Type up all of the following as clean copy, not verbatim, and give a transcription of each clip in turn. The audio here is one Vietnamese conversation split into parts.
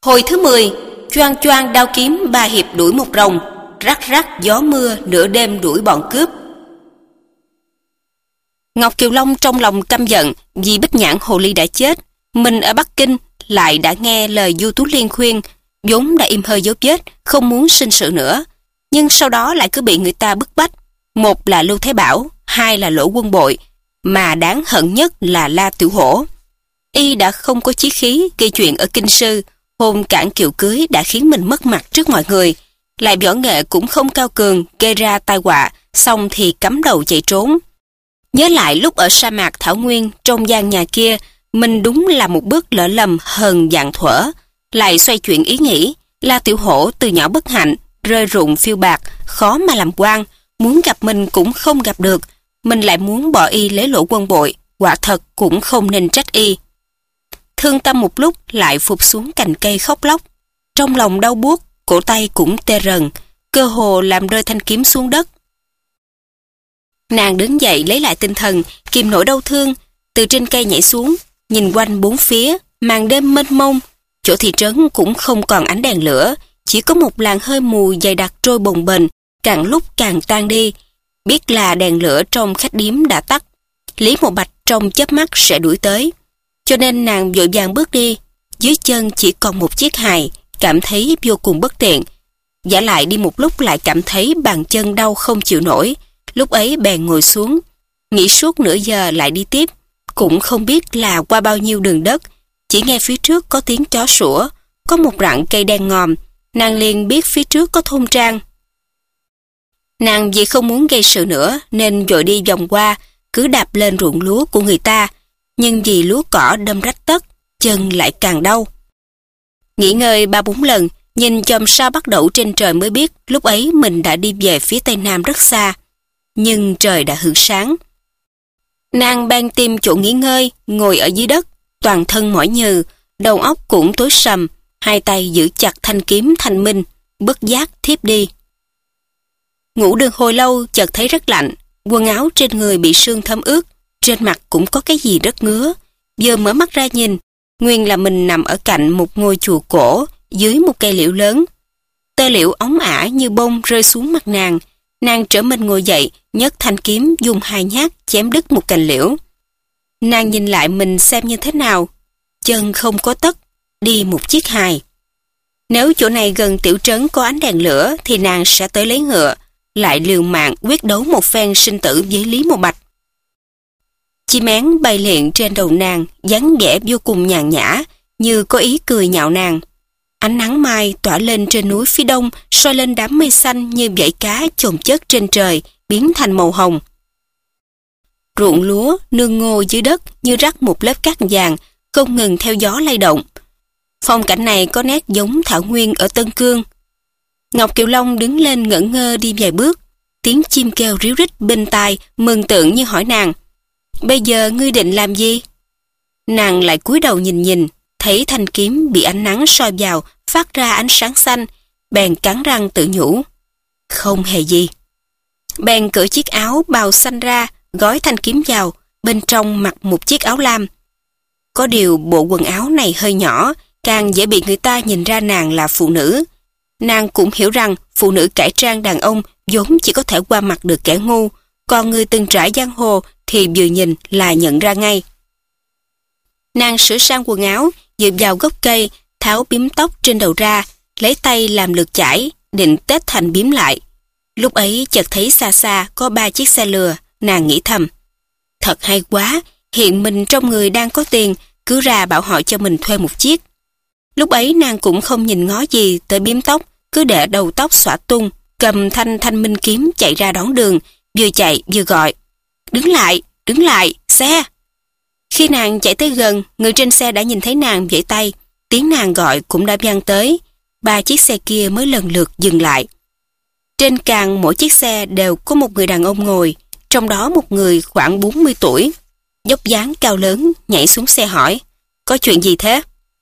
Hồi thứ 10, choang choang đao kiếm ba hiệp đuổi một rồng, rắc rắc gió mưa nửa đêm đuổi bọn cướp. Ngọc Kiều Long trong lòng căm giận vì Bích Nhãn hồ ly đã chết. Mình ở Bắc Kinh lại đã nghe lời Du Tú Liên khuyên, vốn đã im hơi dấu vết, không muốn sinh sự nữa. Nhưng sau đó lại cứ bị người ta bức bách. Một là Lưu Thế Bảo, hai là Lỗ Quân Bội, mà đáng hận nhất là La Tiểu Hổ. Y đã không có chí khí gây chuyện ở Kinh Sư, hôn cản kiệu cưới đã khiến mình mất mặt trước mọi người, lại võ nghệ cũng không cao cường, gây ra tai họa, xong thì cắm đầu chạy trốn. Nhớ lại lúc ở sa mạc Thảo Nguyên trong gian nhà kia, mình đúng là một bước lỡ lầm hờn dạng thuở, lại xoay chuyển ý nghĩ. La Tiểu Hổ từ nhỏ bất hạnh, rơi rụng phiêu bạc, khó mà làm quan, muốn gặp mình cũng không gặp được, mình lại muốn bỏ y lấy Lỗ Quân Bội, quả thật cũng không nên trách y. Thương tâm một lúc lại phục xuống cành cây khóc lóc, trong lòng đau buốt, cổ tay cũng tê rần, cơ hồ làm rơi thanh kiếm xuống đất. Nàng đứng dậy lấy lại tinh thần, kìm nỗi đau thương, từ trên cây nhảy xuống, nhìn quanh bốn phía, màn đêm mênh mông, chỗ thị trấn cũng không còn ánh đèn lửa, chỉ có một làn hơi mù dày đặc trôi bồng bềnh, càng lúc càng tan đi. Biết là đèn lửa trong khách điếm đã tắt, Lý Mộ Bạch trong chớp mắt sẽ đuổi tới, cho nên nàng vội vàng bước đi. Dưới chân chỉ còn một chiếc hài, cảm thấy vô cùng bất tiện. Vả lại đi một lúc lại cảm thấy bàn chân đau không chịu nổi, lúc ấy bèn ngồi xuống, nghỉ suốt nửa giờ lại đi tiếp, cũng không biết là qua bao nhiêu đường đất. Chỉ nghe phía trước có tiếng chó sủa, có một rặng cây đen ngòm, nàng liền biết phía trước có thôn trang. Nàng vì không muốn gây sự nữa nên vội đi vòng qua, cứ đạp lên ruộng lúa của người ta, nhưng vì lúa cỏ đâm rách tất, chân lại càng đau. Nghỉ ngơi 3-4 lần, nhìn chòm sao bắt đậu trên trời mới biết lúc ấy mình đã đi về phía tây nam rất xa, nhưng trời đã hửng sáng. Nàng bèn tìm chỗ nghỉ ngơi, ngồi ở dưới đất, toàn thân mỏi nhừ, đầu óc cũng tối sầm, hai tay giữ chặt thanh kiếm thanh minh, bất giác thiếp đi. Ngủ được hồi lâu chợt thấy rất lạnh, quần áo trên người bị sương thấm ướt, trên mặt cũng có cái gì rất ngứa. Giờ mở mắt ra nhìn, nguyên là mình nằm ở cạnh một ngôi chùa cổ dưới một cây liễu lớn. Tơ liễu óng ả như bông rơi xuống mặt nàng. Nàng trở mình ngồi dậy, nhấc thanh kiếm dùng hai nhát chém đứt một cành liễu. Nàng nhìn lại mình xem như thế nào, chân không có tất, đi một chiếc hài. Nếu chỗ này gần tiểu trấn có ánh đèn lửa thì nàng sẽ tới lấy ngựa, lại liều mạng quyết đấu một phen sinh tử với Lý Mộ Bạch. Chim én bay liệng trên đầu nàng, dáng vẻ vô cùng nhàn nhã, như có ý cười nhạo nàng. Ánh nắng mai tỏa lên trên núi phía đông, soi lên đám mây xanh như vảy cá chồng chất trên trời, biến thành màu hồng. Ruộng lúa nương ngô dưới đất như rắc một lớp cát vàng, không ngừng theo gió lay động. Phong cảnh này có nét giống thảo nguyên ở Tân Cương. Ngọc Kiều Long đứng lên ngẩn ngơ đi vài bước, tiếng chim kêu ríu rít bên tai, mừng tượng như hỏi nàng: "Bây giờ ngươi định làm gì?" Nàng lại cúi đầu nhìn, thấy thanh kiếm bị ánh nắng soi vào, phát ra ánh sáng xanh, bèn cắn răng tự nhủ: "Không hề gì." Bèn cởi chiếc áo bào xanh ra, gói thanh kiếm vào, bên trong mặc một chiếc áo lam. Có điều bộ quần áo này hơi nhỏ, càng dễ bị người ta nhìn ra nàng là phụ nữ. Nàng cũng hiểu rằng phụ nữ cải trang đàn ông vốn chỉ có thể qua mặt được kẻ ngu, còn người từng trải giang hồ thì vừa nhìn là nhận ra ngay. Nàng sửa sang quần áo, dựa vào gốc cây, tháo bím tóc trên đầu ra, lấy tay làm lược chải, định tết thành bím lại. Lúc ấy chợt thấy xa xa có 3 chiếc xe lừa, nàng nghĩ thầm: thật hay quá, hiện mình trong người đang có tiền, cứ ra bảo họ cho mình thuê một chiếc. Lúc ấy nàng cũng không nhìn ngó gì tới bím tóc, cứ để đầu tóc xõa tung, cầm thanh minh kiếm chạy ra đón đường, vừa chạy vừa gọi: đứng lại, xe. Khi nàng chạy tới gần, người trên xe đã nhìn thấy nàng vẫy tay, tiếng nàng gọi cũng đã vang tới. 3 chiếc xe kia mới lần lượt dừng lại. Trên càng mỗi chiếc xe đều có một người đàn ông ngồi, trong đó một người khoảng 40 tuổi, dốc dáng cao lớn, nhảy xuống xe hỏi: có chuyện gì thế?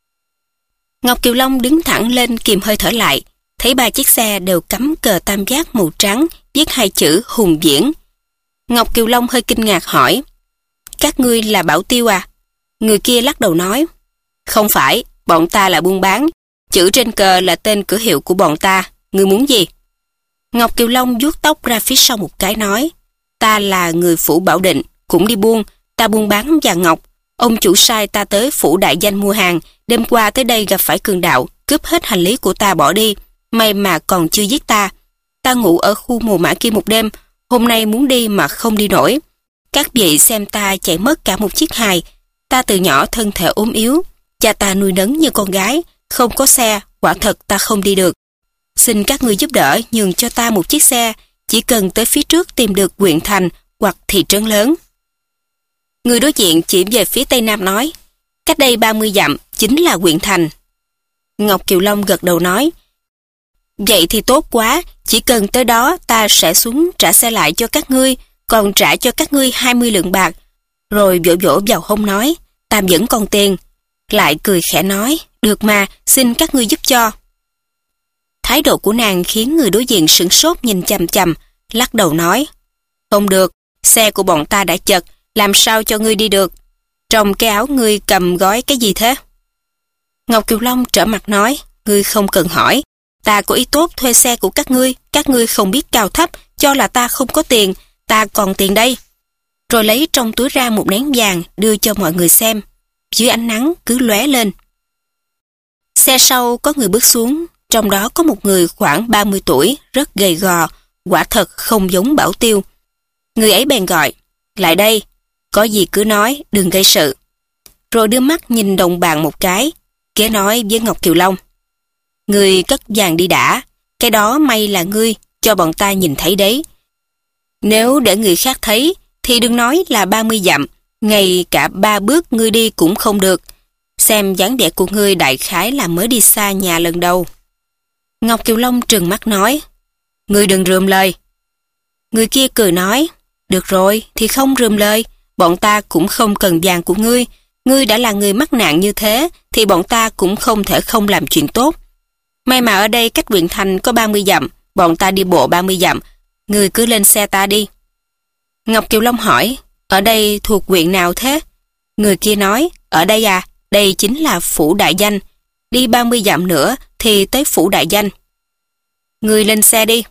Ngọc Kiều Long đứng thẳng lên kìm hơi thở lại, thấy 3 chiếc xe đều cắm cờ tam giác màu trắng, viết 2 chữ Hùng Viễn. Ngọc Kiều Long hơi kinh ngạc hỏi: các ngươi là Bảo Tiêu à? Người kia lắc đầu nói: không phải, bọn ta là buôn bán, Chữ trên cờ là tên cửa hiệu của bọn ta. Ngươi muốn gì? Ngọc Kiều Long vuốt tóc ra phía sau một cái nói, ta là người phủ Bảo Định, cũng đi buôn, ta buôn bán vàng ngọc. Ông chủ sai ta tới phủ đại danh mua hàng, đêm qua tới đây gặp phải cường đạo, cướp hết hành lý của ta bỏ đi. May mà còn chưa giết ta. Ta ngủ ở khu mồ mã kia một đêm, hôm nay muốn đi mà không đi nổi. Các vị xem ta chạy mất cả một chiếc hài. Ta từ nhỏ thân thể ốm yếu, cha ta nuôi nấng như con gái, không có xe, quả thật ta không đi được. Xin các ngươi giúp đỡ nhường cho ta một chiếc xe, chỉ cần tới phía trước tìm được huyện thành hoặc thị trấn lớn. Người đối diện chỉ về phía tây nam nói, cách đây 30 dặm chính là huyện thành. Ngọc Kiều Long gật đầu nói, vậy thì tốt quá, chỉ cần tới đó ta sẽ xuống trả xe lại cho các ngươi, còn trả cho các ngươi 20 lượng bạc. Rồi vỗ vỗ vào hông nói, ta vẫn còn tiền. Lại cười khẽ nói, được mà, xin các ngươi giúp cho. Thái độ của nàng khiến người đối diện sửng sốt nhìn chằm chằm, lắc đầu nói, không được, xe của bọn ta đã chật, làm sao cho ngươi đi được. Trong cái áo ngươi cầm gói cái gì thế? Ngọc Kiều Long trở mặt nói, ngươi không cần hỏi, ta có ý tốt thuê xe của các ngươi không biết cao thấp, cho là ta không có tiền, ta còn tiền đây. Rồi lấy trong túi ra một nén vàng đưa cho mọi người xem, dưới ánh nắng cứ lóe lên. Xe sau có người bước xuống, trong đó có một người khoảng 30 tuổi, rất gầy gò, quả thật không giống Bảo Tiêu. Người ấy bèn gọi, lại đây, có gì cứ nói, đừng gây sự. Rồi đưa mắt nhìn đồng bạn một cái, kế nói với Ngọc Kiều Long, ngươi cất vàng đi đã, cái đó may là ngươi, cho bọn ta nhìn thấy đấy. Nếu để người khác thấy, thì đừng nói là 30 dặm, ngay cả 3 bước ngươi đi cũng không được. Xem dáng vẻ của ngươi đại khái là mới đi xa nhà lần đầu. Ngọc Kiều Long trừng mắt nói, ngươi đừng rườm lời. Người kia cười nói, được rồi thì không rườm lời, bọn ta cũng không cần vàng của ngươi. Ngươi đã là người mắc nạn như thế, thì bọn ta cũng không thể không làm chuyện tốt. May mà ở đây cách huyện thành có 30 dặm, bọn ta đi bộ 30 dặm, ngươi cứ lên xe ta đi. Ngọc Kiều Long hỏi, ở đây thuộc huyện nào thế? Người kia nói, ở đây à, đây chính là phủ đại danh, đi 30 dặm nữa thì tới phủ đại danh. Ngươi lên xe đi.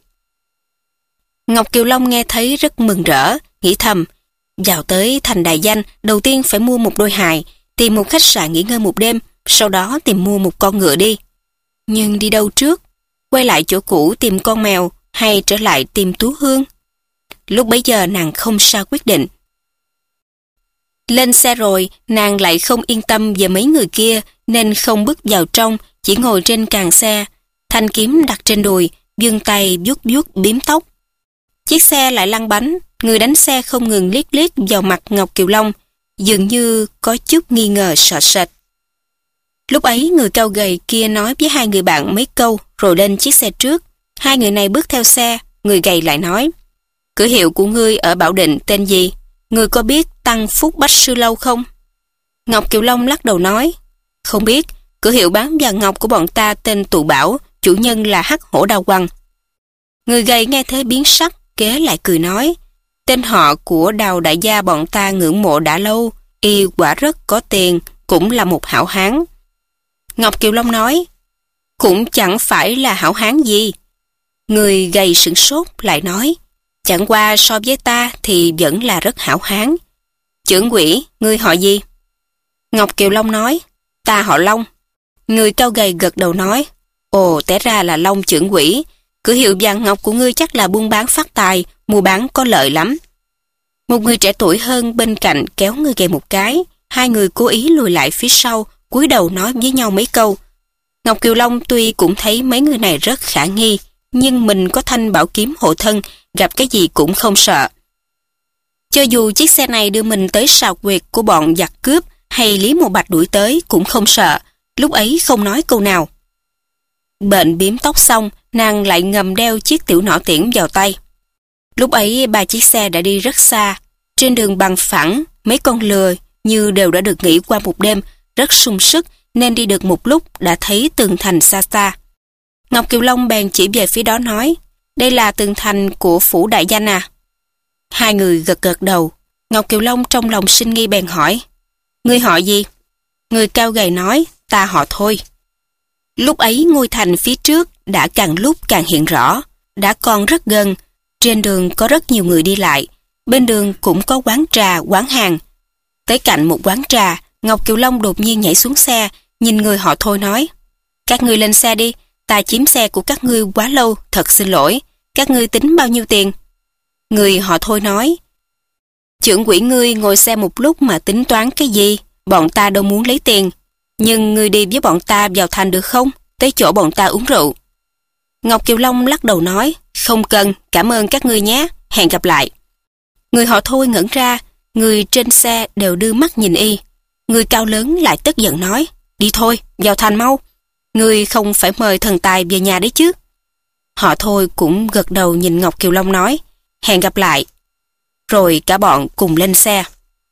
Ngọc Kiều Long nghe thấy rất mừng rỡ, nghĩ thầm, vào tới thành đại danh, đầu tiên phải mua một đôi hài, tìm một khách sạn nghỉ ngơi một đêm, sau đó tìm mua một con ngựa đi. Nhưng đi đâu trước? Quay lại chỗ cũ tìm con mèo hay trở lại tìm Tú Hương? Lúc bấy giờ nàng không sao quyết định. Lên xe rồi, nàng lại không yên tâm về mấy người kia nên không bước vào trong, chỉ ngồi trên càng xe, thanh kiếm đặt trên đùi, vươn tay vuốt vuốt bím tóc. Chiếc xe lại lăn bánh, người đánh xe không ngừng liếc liếc vào mặt Ngọc Kiều Long, dường như có chút nghi ngờ sợ sệt. Lúc ấy người cao gầy kia nói với hai người bạn mấy câu rồi lên chiếc xe trước. Hai người này bước theo xe, người gầy lại nói, cửa hiệu của ngươi ở Bảo Định tên gì? Ngươi có biết Tăng Phúc Bách Sư Lâu không? Ngọc Kiều Long lắc đầu nói, không biết, cửa hiệu bán vàng ngọc của bọn ta tên Tụ Bảo, chủ nhân là Hắc Hổ Đao Quăng. Người gầy nghe thế biến sắc, kế lại cười nói, tên họ của Đào đại gia bọn ta ngưỡng mộ đã lâu, y quả rất có tiền, cũng là một hảo hán. Ngọc Kiều Long nói, cũng chẳng phải là hảo hán gì. Người gầy sửng sốt lại nói, chẳng qua so với ta thì vẫn là rất hảo hán. Chưởng quỷ, ngươi họ gì? Ngọc Kiều Long nói, ta họ Long. Người cao gầy gật đầu nói, ồ, té ra là Long chưởng quỷ. Cửa hiệu vàng ngọc của ngươi chắc là buôn bán phát tài, mua bán có lợi lắm. Một người trẻ tuổi hơn bên cạnh kéo người gầy một cái, hai người cố ý lùi lại phía sau, cúi đầu nói với nhau mấy câu. Ngọc Kiều Long tuy cũng thấy mấy người này rất khả nghi, nhưng mình có thanh bảo kiếm hộ thân, gặp cái gì cũng không sợ. Cho dù chiếc xe này đưa mình tới sào quyệt của bọn giặc cướp hay Lý Mộ Bạch đuổi tới cũng không sợ, lúc ấy không nói câu nào. Bệnh bím tóc xong, nàng lại ngầm đeo chiếc tiểu nỏ tiễn vào tay. Lúc ấy ba chiếc xe đã đi rất xa, trên đường bằng phẳng, mấy con lừa như đều đã được nghỉ qua một đêm, rất sung sức nên đi được một lúc đã thấy tường thành xa xa. Ngọc Kiều Long bèn chỉ về phía đó nói, đây là tường thành của phủ đại danh à? Hai người gật gật đầu. Ngọc Kiều Long trong lòng sinh nghi bèn hỏi, ngươi họ gì? Người cao gầy nói, ta họ Thôi. Lúc ấy ngôi thành phía trước đã càng lúc càng hiện rõ, đã còn rất gần. Trên đường có rất nhiều người đi lại, bên đường cũng có quán trà, quán hàng. Tới cạnh một quán trà, Ngọc Kiều Long đột nhiên nhảy xuống xe, nhìn người họ Thôi nói: "Các ngươi lên xe đi, ta chiếm xe của các ngươi quá lâu, thật xin lỗi. Các ngươi tính bao nhiêu tiền?" Người họ Thôi nói: "Trưởng quỹ ngươi ngồi xe một lúc mà tính toán cái gì? Bọn ta đâu muốn lấy tiền. Nhưng ngươi đi với bọn ta vào thành được không? Tới chỗ bọn ta uống rượu." Ngọc Kiều Long lắc đầu nói: "Không cần, cảm ơn các ngươi nhé, hẹn gặp lại." Người họ Thôi ngẩn ra, người trên xe đều đưa mắt nhìn y. Người cao lớn lại tức giận nói: "Đi thôi, vào thành mau. Ngươi không phải mời thần tài về nhà đấy chứ." Họ Thôi cũng gật đầu nhìn Ngọc Kiều Long nói: "Hẹn gặp lại." Rồi cả bọn cùng lên xe.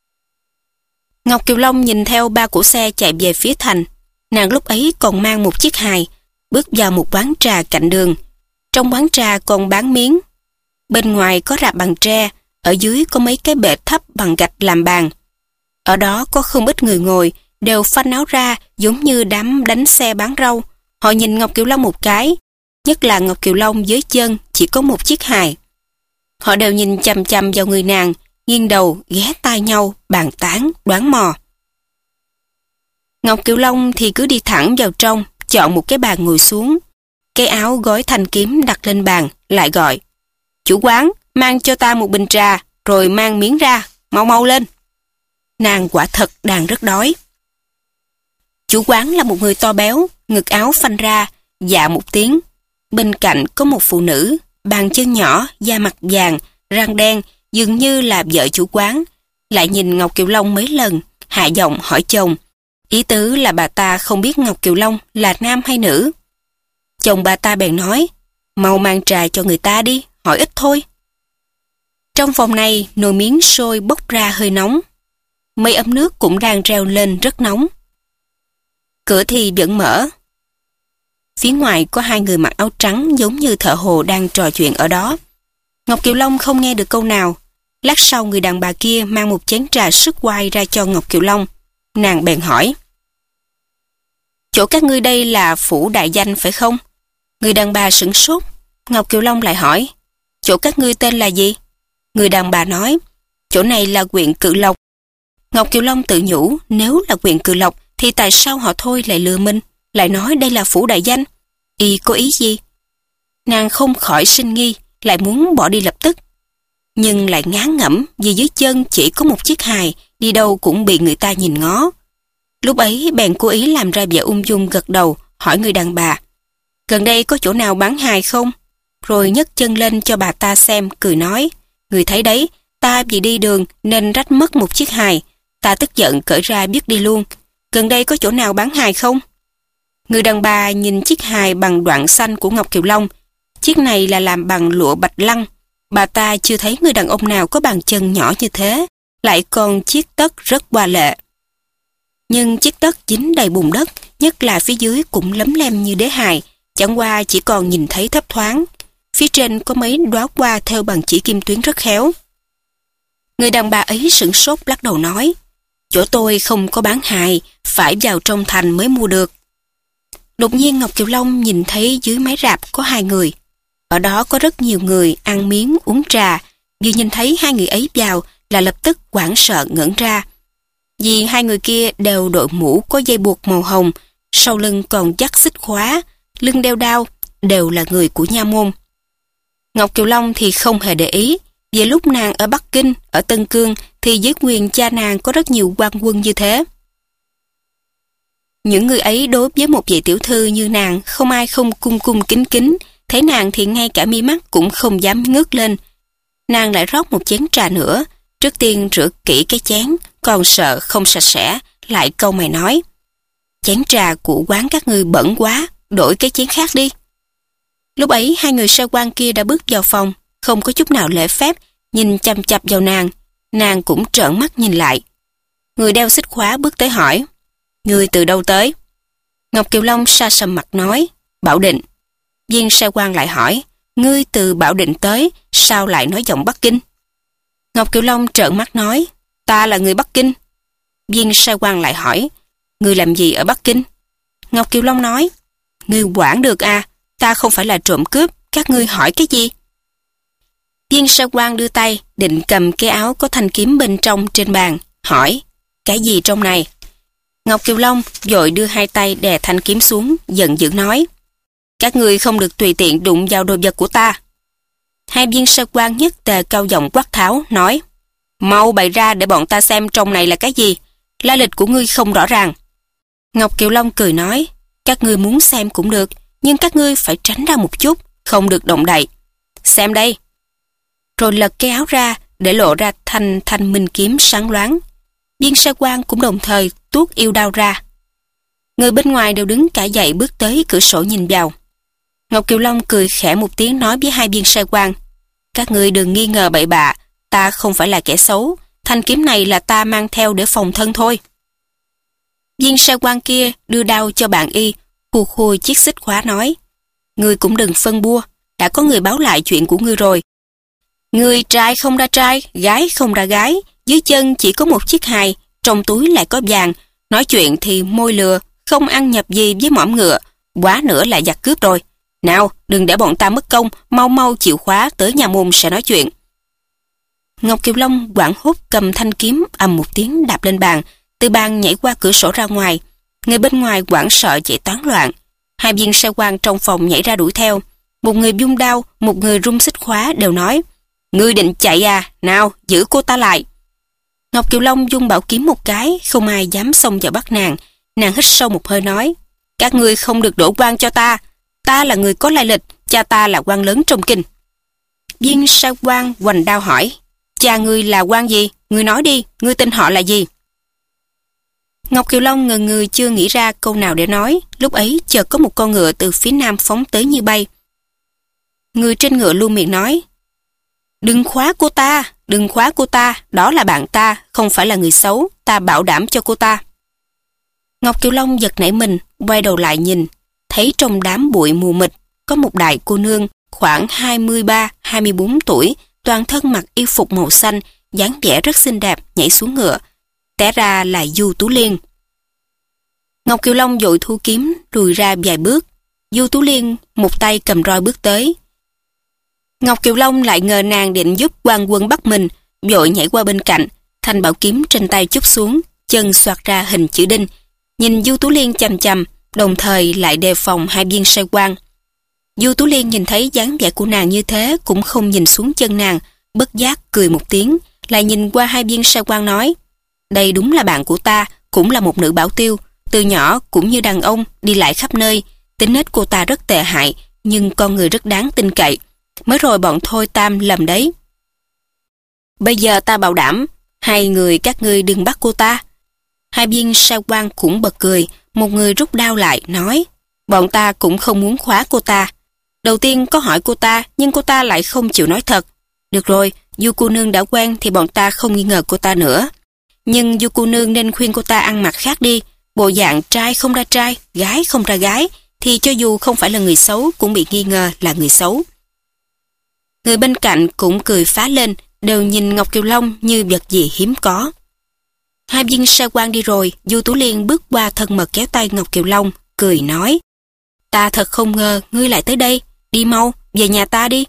Ngọc Kiều Long nhìn theo ba cỗ xe chạy về phía thành. Nàng lúc ấy còn mang một chiếc hài, bước vào một quán trà cạnh đường. Trong quán trà còn bán miếng. Bên ngoài có rạp bằng tre, ở dưới có mấy cái bệ thấp bằng gạch làm bàn. Ở đó có không ít người ngồi, đều phanh áo ra giống như đám đánh xe bán rau. Họ nhìn Ngọc Kiều Long một cái, nhất là Ngọc Kiều Long dưới chân chỉ có một chiếc hài. Họ đều nhìn chằm chằm vào người nàng, nghiêng đầu ghé tai nhau, bàn tán, đoán mò. Ngọc Kiều Long thì cứ đi thẳng vào trong, chọn một cái bàn ngồi xuống. Cái áo gói thanh kiếm đặt lên bàn, lại gọi: "Chủ quán, mang cho ta một bình trà, rồi mang miếng ra, mau mau lên." Nàng quả thật đang rất đói. Chủ quán là một người to béo, ngực áo phanh ra, dạ một tiếng. Bên cạnh có một phụ nữ, bàn chân nhỏ, da mặt vàng, răng đen, dường như là vợ chủ quán. Lại nhìn Ngọc Kiều Long mấy lần, hạ giọng hỏi chồng. Ý tứ là bà ta không biết Ngọc Kiều Long là nam hay nữ. Chồng bà ta bèn nói: "Mau mang trà cho người ta đi, hỏi ít thôi." Trong phòng này, nồi miếng sôi bốc ra hơi nóng. Mấy ấm nước cũng đang reo lên rất nóng. Cửa thì vẫn mở. Phía ngoài có hai người mặc áo trắng giống như thợ hồ đang trò chuyện ở đó. Ngọc Kiều Long không nghe được câu nào. Lát sau người đàn bà kia mang một chén trà sứt quai ra cho Ngọc Kiều Long. Nàng bèn hỏi: "Chỗ các ngươi đây là phủ đại danh phải không?" Người đàn bà sửng sốt. Ngọc Kiều Long lại hỏi: "Chỗ các ngươi tên là gì?" Người đàn bà nói: "Chỗ này là huyện Cự Lộc." Ngọc Kiều Long tự nhủ, nếu là huyện Cự Lộc thì tại sao họ Thôi lại lừa mình, lại nói đây là phủ đại danh? Y có ý gì? Nàng không khỏi sinh nghi, lại muốn bỏ đi lập tức. Nhưng lại ngán ngẩm vì dưới chân chỉ có một chiếc hài, đi đâu cũng bị người ta nhìn ngó. Lúc ấy bèn cố ý làm ra vẻ ung dung gật đầu, hỏi người đàn bà: "Gần đây có chỗ nào bán hài không?" Rồi nhấc chân lên cho bà ta xem, cười nói: "Người thấy đấy, ta vì đi đường nên rách mất một chiếc hài. Ta tức giận cởi ra biết đi luôn. Gần đây có chỗ nào bán hài không?" Người đàn bà nhìn chiếc hài bằng đoạn xanh của Ngọc Kiều Long. Chiếc này là làm bằng lụa bạch lăng. Bà ta chưa thấy người đàn ông nào có bàn chân nhỏ như thế, lại còn chiếc tất rất hoa lệ. Nhưng chiếc tất dính đầy bùn đất, nhất là phía dưới cũng lấm lem như đế hài, chẳng qua chỉ còn nhìn thấy thấp thoáng. Phía trên có mấy đóa hoa theo bằng chỉ kim tuyến rất khéo. Người đàn bà ấy sửng sốt lắc đầu nói: "Chỗ tôi không có bán hài, phải vào trong thành mới mua được." Đột nhiên Ngọc Kiều Long nhìn thấy dưới mái rạp có hai người. Ở đó có rất nhiều người ăn miếng uống trà. Vừa nhìn thấy hai người ấy vào là lập tức hoảng sợ ngẩn ra. Vì hai người kia đều đội mũ có dây buộc màu hồng, sau lưng còn dắt xích khóa, lưng đeo đao, đều là người của nha môn. Ngọc Kiều Long thì không hề để ý. Về lúc nàng ở Bắc Kinh, ở Tân Cương thì dưới quyền cha nàng có rất nhiều quan quân như thế. Những người ấy đối với một vị tiểu thư như nàng không ai không cung cung kính kính, thấy nàng thì ngay cả mi mắt cũng không dám ngước lên. Nàng lại rót một chén trà nữa, trước tiên rửa kỹ cái chén, còn sợ không sạch sẽ, lại câu mày nói: "Chén trà của quán các ngươi bẩn quá, đổi cái chén khác đi." Lúc ấy hai người sai quan kia đã bước vào phòng, không có chút nào lễ phép, nhìn chằm chằm vào nàng. Nàng cũng trợn mắt nhìn lại. Người đeo xích khóa bước tới hỏi: "Ngươi từ đâu tới?" Ngọc Kiều Long sa sầm mặt nói: "Bảo Định." Viên sai quan lại hỏi: "Ngươi từ Bảo Định tới, sao lại nói giọng Bắc Kinh?" Ngọc Kiều Long trợn mắt nói: "Ta là người Bắc Kinh." Viên sai quan lại hỏi: "Ngươi làm gì ở Bắc Kinh?" Ngọc Kiều Long nói: ngươi quản được à? Ta không phải là trộm cướp, các ngươi hỏi cái gì? Viên sa quan đưa tay, định cầm cái áo có thanh kiếm bên trong trên bàn, hỏi, cái gì trong này? Ngọc Kiều Long vội đưa hai tay đè thanh kiếm xuống, giận dữ nói, các ngươi không được tùy tiện đụng vào đồ vật của ta. Hai viên sa quan nhất tề cao giọng quát tháo, nói, mau bày ra để bọn ta xem trong này là cái gì, lai lịch của ngươi không rõ ràng. Ngọc Kiều Long cười nói, các ngươi muốn xem cũng được, nhưng các ngươi phải tránh ra một chút, không được động đậy. Xem đây. Rồi lật cái áo ra để lộ ra thanh minh kiếm sáng loáng. Viên sa quan cũng đồng thời tuốt yêu đao ra. Người bên ngoài đều đứng cả dậy bước tới cửa sổ nhìn vào. Ngọc Kiều Long cười khẽ một tiếng nói với hai viên sa quan, các ngươi đừng nghi ngờ bậy bạ, ta không phải là kẻ xấu, thanh kiếm này là ta mang theo để phòng thân thôi. Viên sa quan kia đưa đao cho bạn y, khua khua chiếc xích khóa nói, ngươi cũng đừng phân bua, đã có người báo lại chuyện của ngươi rồi. Ngươi trai không ra trai, gái không ra gái, dưới chân chỉ có một chiếc hài, trong túi lại có vàng, nói chuyện thì môi lừa, không ăn nhập gì với mõm ngựa, quá nữa là giặc cướp rồi. Nào, đừng để bọn ta mất công, mau mau chịu khóa tới nhà môn sẽ nói chuyện. Ngọc Kiều Long hoảng hốt cầm thanh kiếm ầm một tiếng đạp lên bàn, từ bàn nhảy qua cửa sổ ra ngoài. Người bên ngoài hoảng sợ chạy toán loạn. Hai viên sa quan trong phòng nhảy ra đuổi theo. Một người vung đao, một người rung xích khóa đều nói, ngươi định chạy à, nào giữ cô ta lại. Ngọc Kiều Long vung bảo kiếm một cái, không ai dám xông vào bắt nàng. Nàng hít sâu một hơi nói, các ngươi không được đổ quan cho ta, ta là người có lai lịch, cha ta là quan lớn trong kinh. Viên sa quan hoành đao hỏi, cha ngươi là quan gì, ngươi nói đi, ngươi tên họ là gì? Ngọc Kiều Long ngần người chưa nghĩ ra câu nào để nói, lúc ấy chợt có một con ngựa từ phía nam phóng tới như bay. Người trên ngựa luôn miệng nói, đừng khóa cô ta, đừng khóa cô ta, đó là bạn ta, không phải là người xấu, ta bảo đảm cho cô ta. Ngọc Kiều Long giật nảy mình, quay đầu lại nhìn, thấy trong đám bụi mù mịt có một đại cô nương khoảng 23-24 tuổi, toàn thân mặc y phục màu xanh, dáng vẻ rất xinh đẹp, nhảy xuống ngựa. Té ra là Du Tú Liên. Ngọc Kiều Long vội thu kiếm, lùi ra vài bước. Du Tú Liên một tay cầm roi bước tới. Ngọc Kiều Long lại ngờ nàng định giúp quan quân bắt mình, vội nhảy qua bên cạnh, thanh bảo kiếm trên tay chúc xuống, chân xoạc ra hình chữ đinh, nhìn Du Tú Liên chằm chằm, đồng thời lại đề phòng hai viên sa quan. Du Tú Liên nhìn thấy dáng vẻ của nàng như thế cũng không nhìn xuống chân nàng, bất giác cười một tiếng, lại nhìn qua hai viên sa quan nói, đây đúng là bạn của ta, cũng là một nữ bảo tiêu, từ nhỏ cũng như đàn ông đi lại khắp nơi, tính nết cô ta rất tệ hại, nhưng con người rất đáng tin cậy. Mới rồi bọn Thôi Tam lầm đấy. Bây giờ ta bảo đảm, hai người các ngươi đừng bắt cô ta. Hai viên sa quan cũng bật cười, một người rút đao lại, nói, bọn ta cũng không muốn khóa cô ta. Đầu tiên có hỏi cô ta, nhưng cô ta lại không chịu nói thật. Được rồi, Du cô nương đã quen thì bọn ta không nghi ngờ cô ta nữa. Nhưng Du cô nương nên khuyên cô ta ăn mặc khác đi, bộ dạng trai không ra trai, gái không ra gái, thì cho dù không phải là người xấu cũng bị nghi ngờ là người xấu. Người bên cạnh cũng cười phá lên, đều nhìn Ngọc Kiều Long như vật gì hiếm có. Hai viên sa quan đi rồi, Du Tú Liên bước qua thân mật kéo tay Ngọc Kiều Long, cười nói, ta thật không ngờ ngươi lại tới đây, đi mau, về nhà ta đi.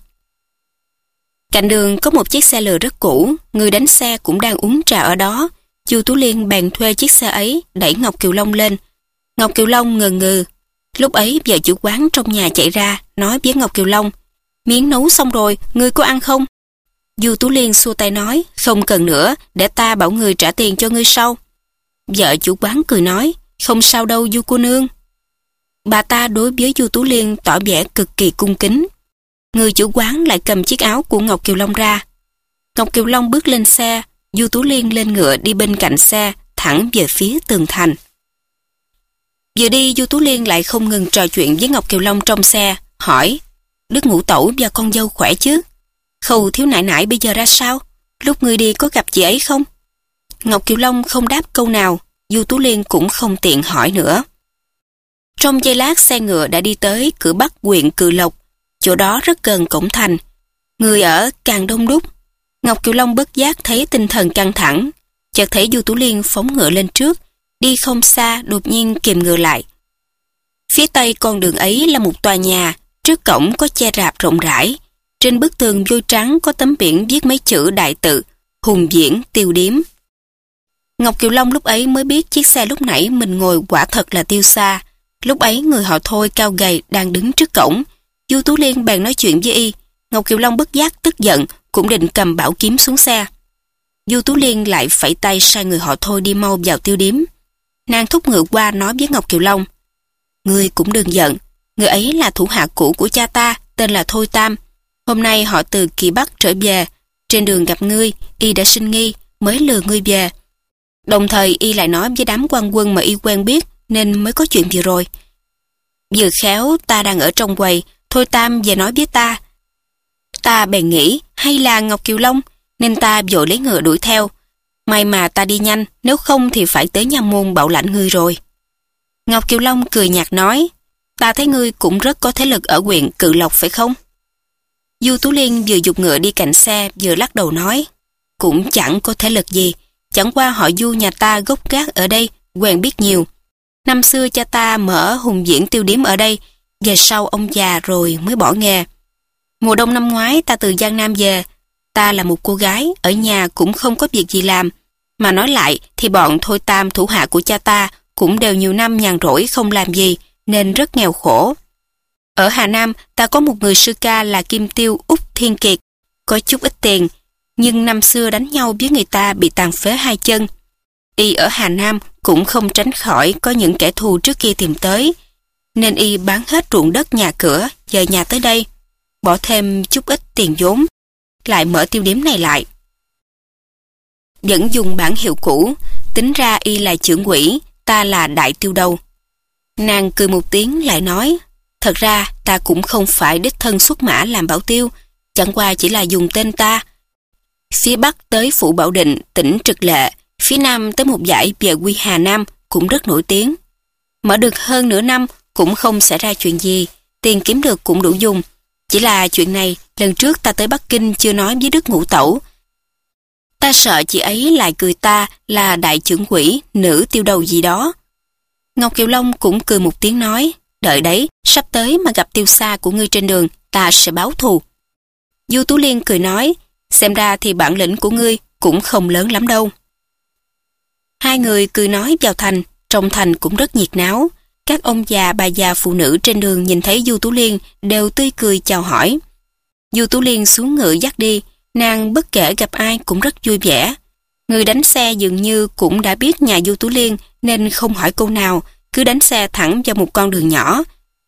Cạnh đường có một chiếc xe lừa rất cũ, người đánh xe cũng đang uống trà ở đó. Du Tú Liên bèn thuê chiếc xe ấy, đẩy Ngọc Kiều Long lên. Ngọc Kiều Long ngờ ngừ. Lúc ấy vợ chủ quán trong nhà chạy ra, nói với Ngọc Kiều Long, miếng nấu xong rồi, ngươi có ăn không? Du Tú Liên xua tay nói, không cần nữa, để ta bảo người trả tiền cho ngươi sau. Vợ chủ quán cười nói, không sao đâu Du cô nương. Bà ta đối với Du Tú Liên tỏ vẻ cực kỳ cung kính. Người chủ quán lại cầm chiếc áo của Ngọc Kiều Long ra. Ngọc Kiều Long bước lên xe, Du Tú Liên lên ngựa đi bên cạnh xe, thẳng về phía tường thành. Vừa đi, Du Tú Liên lại không ngừng trò chuyện với Ngọc Kiều Long trong xe, hỏi, Đức Ngũ Tẩu và con dâu khỏe chứ? Khâu thiếu nại nại bây giờ ra sao? Lúc ngươi đi có gặp chị ấy không? Ngọc Kiều Long không đáp câu nào, Du Tú Liên cũng không tiện hỏi nữa. Trong giây lát xe ngựa đã đi tới cửa Bắc huyện Cự Lộc, chỗ đó rất gần cổng thành. Người ở càng đông đúc. Ngọc Kiều Long bất giác thấy tinh thần căng thẳng, chợt thấy Du Tú Liên phóng ngựa lên trước, đi không xa đột nhiên kìm ngựa lại. Phía tây con đường ấy là một tòa nhà, trước cổng có che rạp rộng rãi. Trên bức tường vôi trắng có tấm biển viết mấy chữ đại tự, Hùng Viễn Tiêu Điếm. Ngọc Kiều Long lúc ấy mới biết chiếc xe lúc nãy mình ngồi quả thật là Tiêu Sa. Lúc ấy người họ Thôi cao gầy đang đứng trước cổng. Du Tú Liên bèn nói chuyện với y. Ngọc Kiều Long bất giác tức giận, cũng định cầm bảo kiếm xuống xe. Du Tú Liên lại phẩy tay sai người họ Thôi đi mau vào tiêu điếm. Nàng thúc ngựa qua nói với Ngọc Kiều Long: "Ngươi cũng đừng giận, người ấy là thủ hạ cũ của cha ta, tên là Thôi Tam. Hôm nay họ từ Kỳ Bắc trở về, trên đường gặp ngươi, y đã sinh nghi, mới lừa ngươi về. Đồng thời y lại nói với đám quan quân mà y quen biết, nên mới có chuyện vừa rồi. Vừa khéo ta đang ở trong quầy, Thôi Tam về nói với ta. Ta bèn nghĩ hay là Ngọc Kiều Long, nên ta vội lấy ngựa đuổi theo. May mà ta đi nhanh, nếu không thì phải tới nha môn bảo lãnh ngươi rồi." Ngọc Kiều Long cười nhạt nói: "Ta thấy ngươi cũng rất có thế lực ở huyện Cự Lộc phải không?" Du Tú Liên vừa giục ngựa đi cạnh xe vừa lắc đầu nói: "Cũng chẳng có thế lực gì, chẳng qua họ Du nhà ta gốc gác ở đây, quen biết nhiều. Năm xưa cha ta mở Hùng Viễn Tiêu Điếm ở đây, về sau ông già rồi mới bỏ nghề. Mùa đông năm ngoái ta từ Giang Nam về, ta là một cô gái, ở nhà cũng không có việc gì làm. Mà nói lại thì bọn Thôi Tam thủ hạ của cha ta cũng đều nhiều năm nhàn rỗi không làm gì, nên rất nghèo khổ. Ở Hà Nam ta có một người sư ca là Kim Tiêu Úc Thiên Kiệt, có chút ít tiền, nhưng năm xưa đánh nhau với người ta bị tàn phế hai chân. Y ở Hà Nam cũng không tránh khỏi có những kẻ thù trước kia tìm tới, nên y bán hết ruộng đất nhà cửa, dời nhà tới đây, bỏ thêm chút ít tiền vốn, lại mở tiêu điếm này lại. Vẫn dùng bản hiệu cũ, tính ra y là trưởng quỹ, ta là đại tiêu đầu." Nàng cười một tiếng lại nói: "Thật ra ta cũng không phải đích thân xuất mã làm bảo tiêu, chẳng qua chỉ là dùng tên ta. Phía Bắc tới Phủ Bảo Định, tỉnh Trực Lệ, phía Nam tới một dải về Quy Hà Nam cũng rất nổi tiếng. Mở được hơn nửa năm cũng không xảy ra chuyện gì, tiền kiếm được cũng đủ dùng. Chỉ là chuyện này, lần trước ta tới Bắc Kinh chưa nói với Đức Ngũ Tẩu. Ta sợ chị ấy lại cười ta là đại trưởng quỹ, nữ tiêu đầu gì đó." Ngọc Kiều Long cũng cười một tiếng nói: "Đợi đấy, sắp tới mà gặp Tiêu Sa của ngươi trên đường, ta sẽ báo thù." Du Tú Liên cười nói: "Xem ra thì bản lĩnh của ngươi cũng không lớn lắm đâu." Hai người cười nói vào thành, trong thành cũng rất nhiệt náo. Các ông già, bà già, phụ nữ trên đường nhìn thấy Du Tú Liên đều tươi cười chào hỏi. Du Tú Liên xuống ngựa dắt đi, nàng bất kể gặp ai cũng rất vui vẻ. Người đánh xe dường như cũng đã biết nhà Du Tú Liên nên không hỏi câu nào, cứ đánh xe thẳng vào một con đường nhỏ,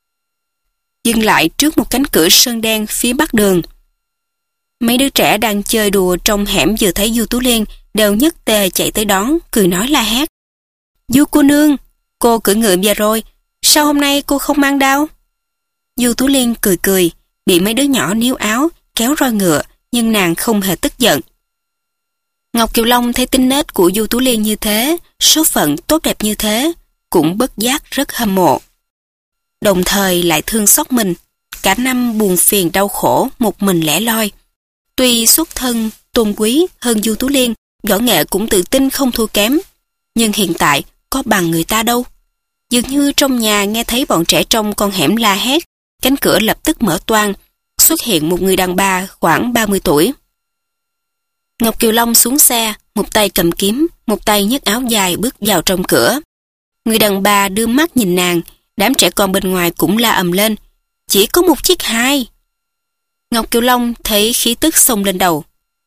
dừng lại trước một cánh cửa sơn đen phía bắc đường. Mấy đứa trẻ đang chơi đùa trong hẻm vừa thấy Du Tú Liên đều nhất tề chạy tới đón, cười nói la hét: "Du cô nương, cô cưỡi ngựa về rồi, sao hôm nay cô không mang đao?" Du Tú Liên cười cười, bị mấy đứa nhỏ níu áo, kéo roi ngựa, nhưng nàng không hề tức giận. Ngọc Kiều Long thấy tính nết của Du Tú Liên như thế, số phận tốt đẹp như thế, cũng bất giác rất hâm mộ. Đồng thời lại thương xót mình, cả năm buồn phiền đau khổ một mình lẻ loi. Tuy xuất thân tôn quý hơn Du Tú Liên, võ nghệ cũng tự tin không thua kém, nhưng hiện tại có bằng người ta đâu. Dường như trong nhà nghe thấy bọn trẻ trong con hẻm la hét, cánh cửa lập tức mở toang, xuất hiện một người đàn bà khoảng 30 tuổi. Ngọc Kiều Long xuống xe, một tay cầm kiếm, một tay nhấc áo dài bước vào trong cửa. Người đàn bà đưa mắt nhìn nàng, đám trẻ con bên ngoài cũng la ầm lên: "Chỉ có một chiếc hai." Ngọc Kiều Long thấy khí tức xông lên đầu.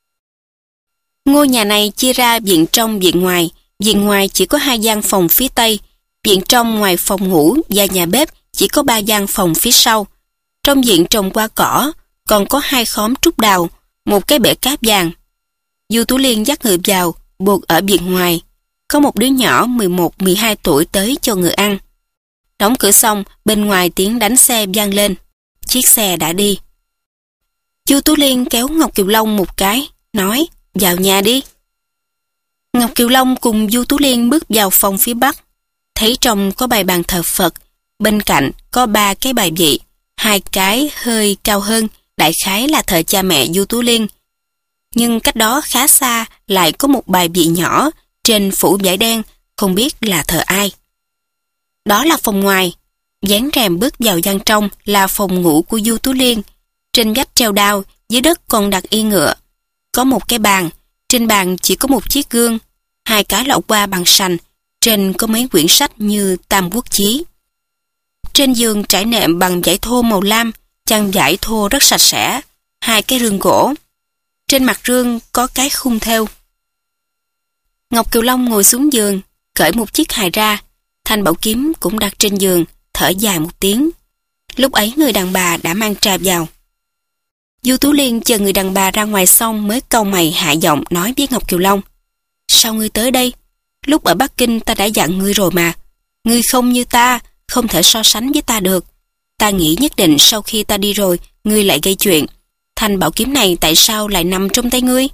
Ngôi nhà này chia ra viện trong viện ngoài. Viện ngoài chỉ có 2 gian phòng phía tây, viện trong ngoài phòng ngủ và nhà bếp chỉ có 3 gian phòng phía sau. Trong viện trồng hoa cỏ, còn có 2 khóm trúc đào, một cái bể cáp vàng. Du Tú Liên dắt ngựa vào, buộc ở viện ngoài. Có một đứa nhỏ 11-12 tuổi tới cho ngựa ăn. Đóng cửa xong, bên ngoài tiếng đánh xe vang lên. Chiếc xe đã đi. Du Tú Liên kéo Ngọc Kiều Long một cái, nói: "Vào nhà đi." Ngọc Kiều Long cùng Du Tú Liên bước vào phòng phía bắc. Thấy trong có bày bàn thờ Phật, bên cạnh có 3 cái bài vị, 2 cái hơi cao hơn, đại khái là thờ cha mẹ Du Tú Liên. Nhưng cách đó khá xa lại có một bài vị nhỏ trên phủ vải đen, không biết là thờ ai. Đó là phòng ngoài. Dán rèm bước vào gian trong là phòng ngủ của Du Tú Liên. Trên vách treo đao, dưới đất còn đặt y ngựa. Có một cái bàn, trên bàn chỉ có một chiếc gương, 2 cái lọ hoa bằng sành, trên có mấy quyển sách như Tam Quốc Chí. Trên giường trải nệm bằng vải thô màu lam, chăn vải thô rất sạch sẽ, 2 cái rương gỗ. Trên mặt rương có cái khung thêu. Ngọc Kiều Long ngồi xuống giường, cởi một chiếc hài ra. Thanh bảo kiếm cũng đặt trên giường, thở dài một tiếng. Lúc ấy người đàn bà đã mang trà vào. Du Tú Liên chờ người đàn bà ra ngoài xong mới cau mày hạ giọng nói với Ngọc Kiều Long. Sao ngươi tới đây? Lúc ở Bắc Kinh ta đã dặn ngươi rồi mà. Ngươi không như ta, không thể so sánh với ta được. Ta nghĩ nhất định sau khi ta đi rồi, ngươi lại gây chuyện. Thanh bảo kiếm này tại sao lại nằm trong tay ngươi?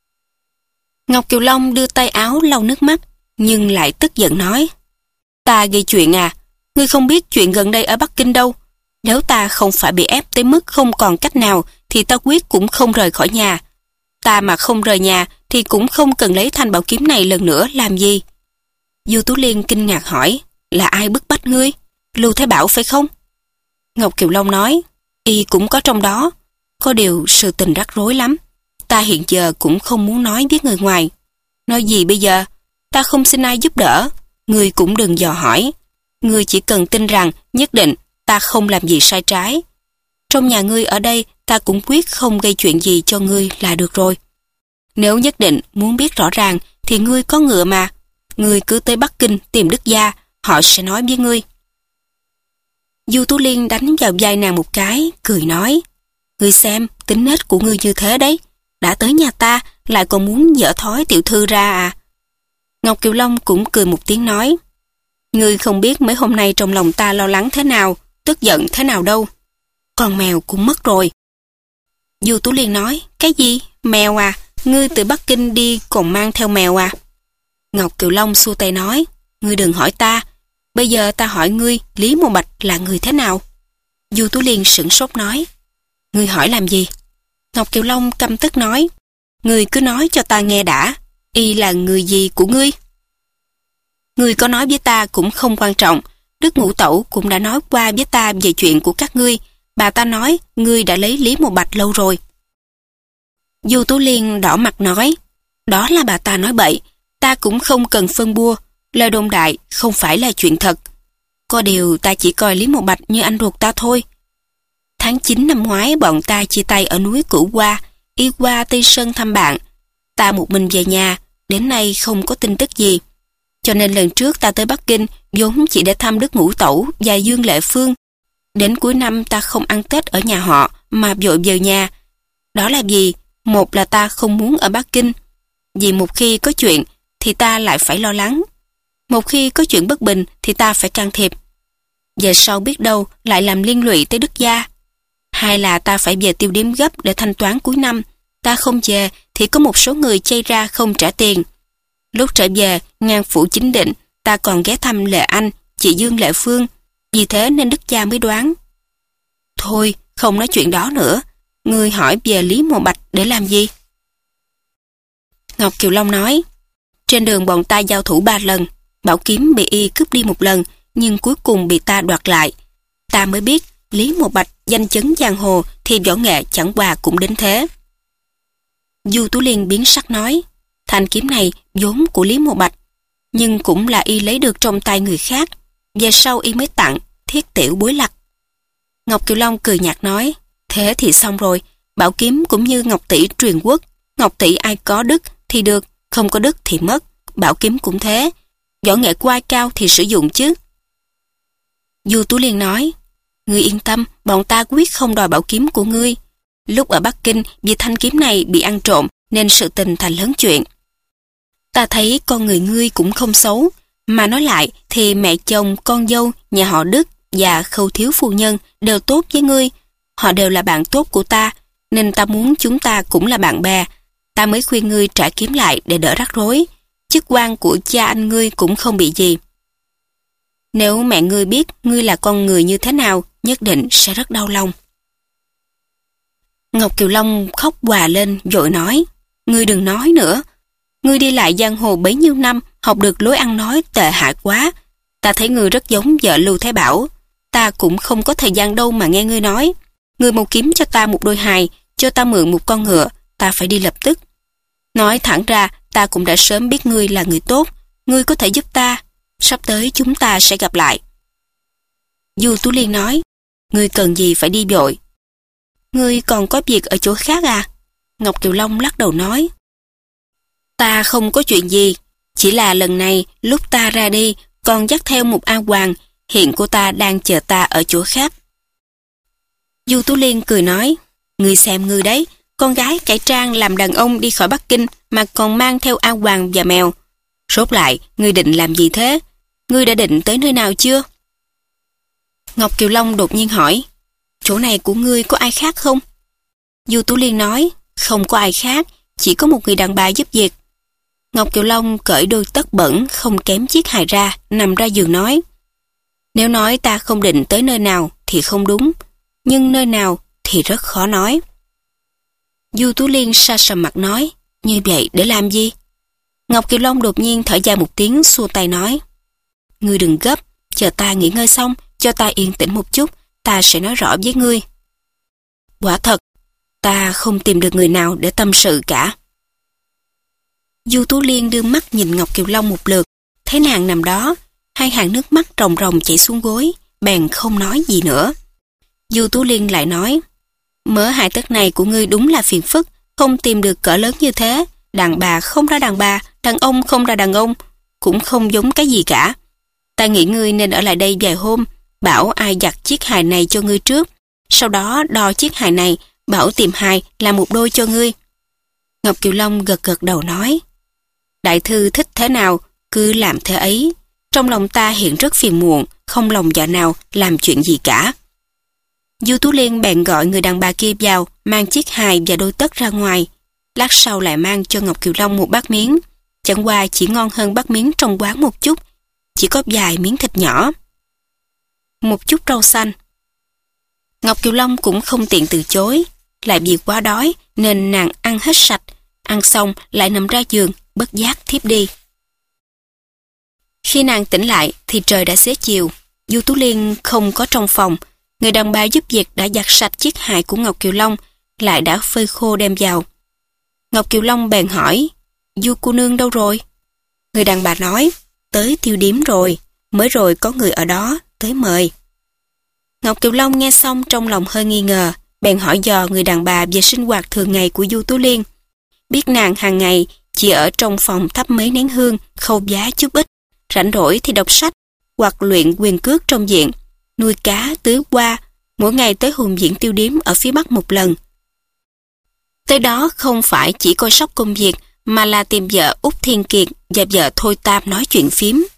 Ngọc Kiều Long đưa tay áo lau nước mắt, nhưng lại tức giận nói. Ta gây chuyện à? Ngươi không biết chuyện gần đây ở Bắc Kinh đâu. Nếu ta không phải bị ép tới mức không còn cách nào, thì ta quyết cũng không rời khỏi nhà. Ta mà không rời nhà, thì cũng không cần lấy thanh bảo kiếm này lần nữa làm gì. Du Tú Liên kinh ngạc hỏi, là ai bức bách ngươi? Lưu Thái Bảo phải không? Ngọc Kiều Long nói, y cũng có trong đó. Có điều sự tình rắc rối lắm. Ta hiện giờ cũng không muốn nói với người ngoài. Nói gì bây giờ? Ta không xin ai giúp đỡ. Ngươi cũng đừng dò hỏi. Ngươi chỉ cần tin rằng nhất định ta không làm gì sai trái. Trong nhà ngươi ở đây ta cũng quyết không gây chuyện gì cho ngươi là được rồi. Nếu nhất định muốn biết rõ ràng thì ngươi có ngựa mà. Ngươi cứ tới Bắc Kinh tìm Đức Gia, họ sẽ nói với ngươi. Du Tú Liên đánh vào vai nàng một cái, cười nói. Ngươi xem, tính nết của ngươi như thế đấy. Đã tới nhà ta, lại còn muốn dở thói tiểu thư ra à? Ngọc Kiều Long cũng cười một tiếng nói. Ngươi không biết mấy hôm nay trong lòng ta lo lắng thế nào, tức giận thế nào đâu. Con mèo cũng mất rồi. Du Tú Liên nói, cái gì? Mèo à? Ngươi từ Bắc Kinh đi còn mang theo mèo à? Ngọc Kiều Long xua tay nói, ngươi đừng hỏi ta. Bây giờ ta hỏi ngươi, Lý Mộ Bạch là người thế nào? Du Tú Liên sửng sốt nói, ngươi hỏi làm gì? Ngọc Kiều Long căm tức nói, ngươi cứ nói cho ta nghe đã, y là người gì của ngươi? Ngươi có nói với ta cũng không quan trọng, Đức Ngũ Tẩu cũng đã nói qua với ta về chuyện của các ngươi, bà ta nói ngươi đã lấy Lý Mộ Bạch lâu rồi. Du Tú Liên đỏ mặt nói, đó là bà ta nói bậy, ta cũng không cần phân bua, lời đồn đại không phải là chuyện thật. Có điều ta chỉ coi Lý Mộ Bạch như anh ruột ta thôi. Tháng 9 năm ngoái bọn ta chia tay ở núi Cửu Hoa, y qua Tây Sơn thăm bạn. Ta một mình về nhà, đến nay không có tin tức gì. Cho nên lần trước ta tới Bắc Kinh vốn chỉ để thăm Đức Ngũ Tẩu và Dương Lệ Phương. Đến cuối năm ta không ăn Tết ở nhà họ mà vội về nhà. Đó là vì một là ta không muốn ở Bắc Kinh. Vì một khi có chuyện thì ta lại phải lo lắng. Một khi có chuyện bất bình thì ta phải can thiệp. Về sau biết đâu lại làm liên lụy tới Đức Gia. Hai là ta phải về Tiêu Điếm gấp để thanh toán cuối năm. Ta không về thì có một số người chay ra không trả tiền. Lúc trở về, ngang phủ chính định, ta còn ghé thăm Lệ Anh, chị Dương Lệ Phương. Vì thế nên Đức Gia mới đoán. Thôi, không nói chuyện đó nữa. Ngươi hỏi về Lý Mộ Bạch để làm gì? Ngọc Kiều Long nói, trên đường bọn ta giao thủ 3 lần, bảo kiếm bị y cướp đi 1 lần, nhưng cuối cùng bị ta đoạt lại. Ta mới biết Lý Mộ Bạch danh chấn giang hồ thì võ nghệ chẳng qua cũng đến thế. Du Tú Liên biến sắc nói, thanh kiếm này vốn của Lý Mộ Bạch, nhưng cũng là y lấy được trong tay người khác, về sau y mới tặng Thiết Tiểu Bối Lạc. Ngọc Kiều Long cười nhạt nói, thế thì xong rồi, bảo kiếm cũng như ngọc tỷ truyền quốc, ngọc tỷ ai có đức thì được, không có đức thì mất, bảo kiếm cũng thế, võ nghệ của ai cao thì sử dụng chứ. Du Tú Liên nói, ngươi yên tâm, bọn ta quyết không đòi bảo kiếm của ngươi. Lúc ở Bắc Kinh vì thanh kiếm này bị ăn trộm nên sự tình thành lớn chuyện. Ta thấy con người ngươi cũng không xấu, mà nói lại thì mẹ chồng, con dâu, nhà họ Đức và Khâu thiếu phu nhân đều tốt với ngươi. Họ đều là bạn tốt của ta, nên ta muốn chúng ta cũng là bạn bè. Ta mới khuyên ngươi trả kiếm lại để đỡ rắc rối. Chức quan của cha anh ngươi cũng không bị gì. Nếu mẹ ngươi biết ngươi là con người như thế nào, nhất định sẽ rất đau lòng. Ngọc Kiều Long khóc òa lên, vội nói, ngươi đừng nói nữa. Ngươi đi lại giang hồ bấy nhiêu năm, học được lối ăn nói tệ hại quá. Ta thấy ngươi rất giống vợ Lưu Thái Bảo. ta cũng không có thời gian đâu mà nghe ngươi nói. Ngươi mau kiếm cho ta một đôi hài, cho ta mượn một con ngựa, ta phải đi lập tức. Nói thẳng ra, ta cũng đã sớm biết ngươi là người tốt, ngươi có thể giúp ta. Sắp tới chúng ta sẽ gặp lại. Du Tú Liên nói, ngươi cần gì phải đi vội? Ngươi còn có việc ở chỗ khác à? Ngọc Kiều Long lắc đầu nói, ta không có chuyện gì, chỉ là lần này lúc ta ra đi còn dắt theo một A Hoàng, hiện cô ta đang chờ ta ở chỗ khác. Du Tú Liên cười nói, ngươi xem ngươi đấy, con gái cải trang làm đàn ông đi khỏi Bắc Kinh mà còn mang theo A Hoàng và mèo. Rốt lại, ngươi định làm gì thế? Ngươi đã định tới nơi nào chưa? Ngọc Kiều Long đột nhiên hỏi, chỗ này của ngươi có ai khác không? Du Tú Liên nói, không có ai khác, chỉ có một người đàn bà giúp việc. Ngọc Kiều Long cởi đôi tất bẩn không kém chiếc hài ra, nằm ra giường nói, nếu nói ta không định tới nơi nào thì không đúng, nhưng nơi nào thì rất khó nói. Du Tú Liên sa sầm mặt nói, như vậy để làm gì? Ngọc Kiều Long đột nhiên thở dài một tiếng, xua tay nói, ngươi đừng gấp, chờ ta nghỉ ngơi xong, cho ta yên tĩnh một chút, ta sẽ nói rõ với ngươi. Quả thật, ta không tìm được người nào để tâm sự cả. Du Tú Liên đưa mắt nhìn Ngọc Kiều Long một lượt, thấy nàng nằm đó, hai hàng nước mắt ròng ròng chảy xuống gối, bèn không nói gì nữa. Du Tú Liên lại nói, mớ hại tất này của ngươi đúng là phiền phức, không tìm được cỡ lớn như thế, đàn bà không ra đàn bà, đàn ông không ra đàn ông, cũng không giống cái gì cả. Ta nghĩ ngươi nên ở lại đây vài hôm, bảo ai giặt chiếc hài này cho ngươi trước, sau đó đo chiếc hài này, bảo tìm hài làm một đôi cho ngươi. Ngọc Kiều Long gật gật đầu nói, đại thư thích thế nào, cứ làm thế ấy. Trong lòng ta hiện rất phiền muộn, không lòng dạ nào làm chuyện gì cả. Du Tú Liên bèn gọi người đàn bà kia vào, mang chiếc hài và đôi tất ra ngoài. Lát sau lại mang cho Ngọc Kiều Long một bát miếng. Chẳng qua chỉ ngon hơn bát miếng trong quán một chút, chỉ có vài miếng thịt nhỏ, một chút rau xanh. Ngọc Kiều Long cũng không tiện từ chối, lại vì quá đói nên nàng ăn hết sạch, ăn xong lại nằm ra giường, bất giác thiếp đi. Khi nàng tỉnh lại thì trời đã xế chiều. Du Tú Liên không có trong phòng, người đàn bà giúp việc đã giặt sạch chiếc hài của Ngọc Kiều Long, lại đã phơi khô đem vào. Ngọc Kiều Long bèn hỏi, Du cô nương đâu rồi? Người đàn bà nói, tới tiêu điếm rồi, mới rồi có người ở đó, tới mời. Ngọc Kiều Long nghe xong trong lòng hơi nghi ngờ, bèn hỏi dò người đàn bà về sinh hoạt thường ngày của Du Tú Liên. Biết nàng hàng ngày chỉ ở trong phòng thắp mấy nén hương, khâu vá chút ít, rảnh rỗi thì đọc sách, hoặc luyện quyền cước trong viện, nuôi cá, tưới hoa, mỗi ngày tới hùng diễn tiêu điếm ở phía Bắc một lần. Tới đó không phải chỉ coi sóc công việc, mà là tìm vợ Út Thiên Kiệt và vợ Thôi Tam nói chuyện phím.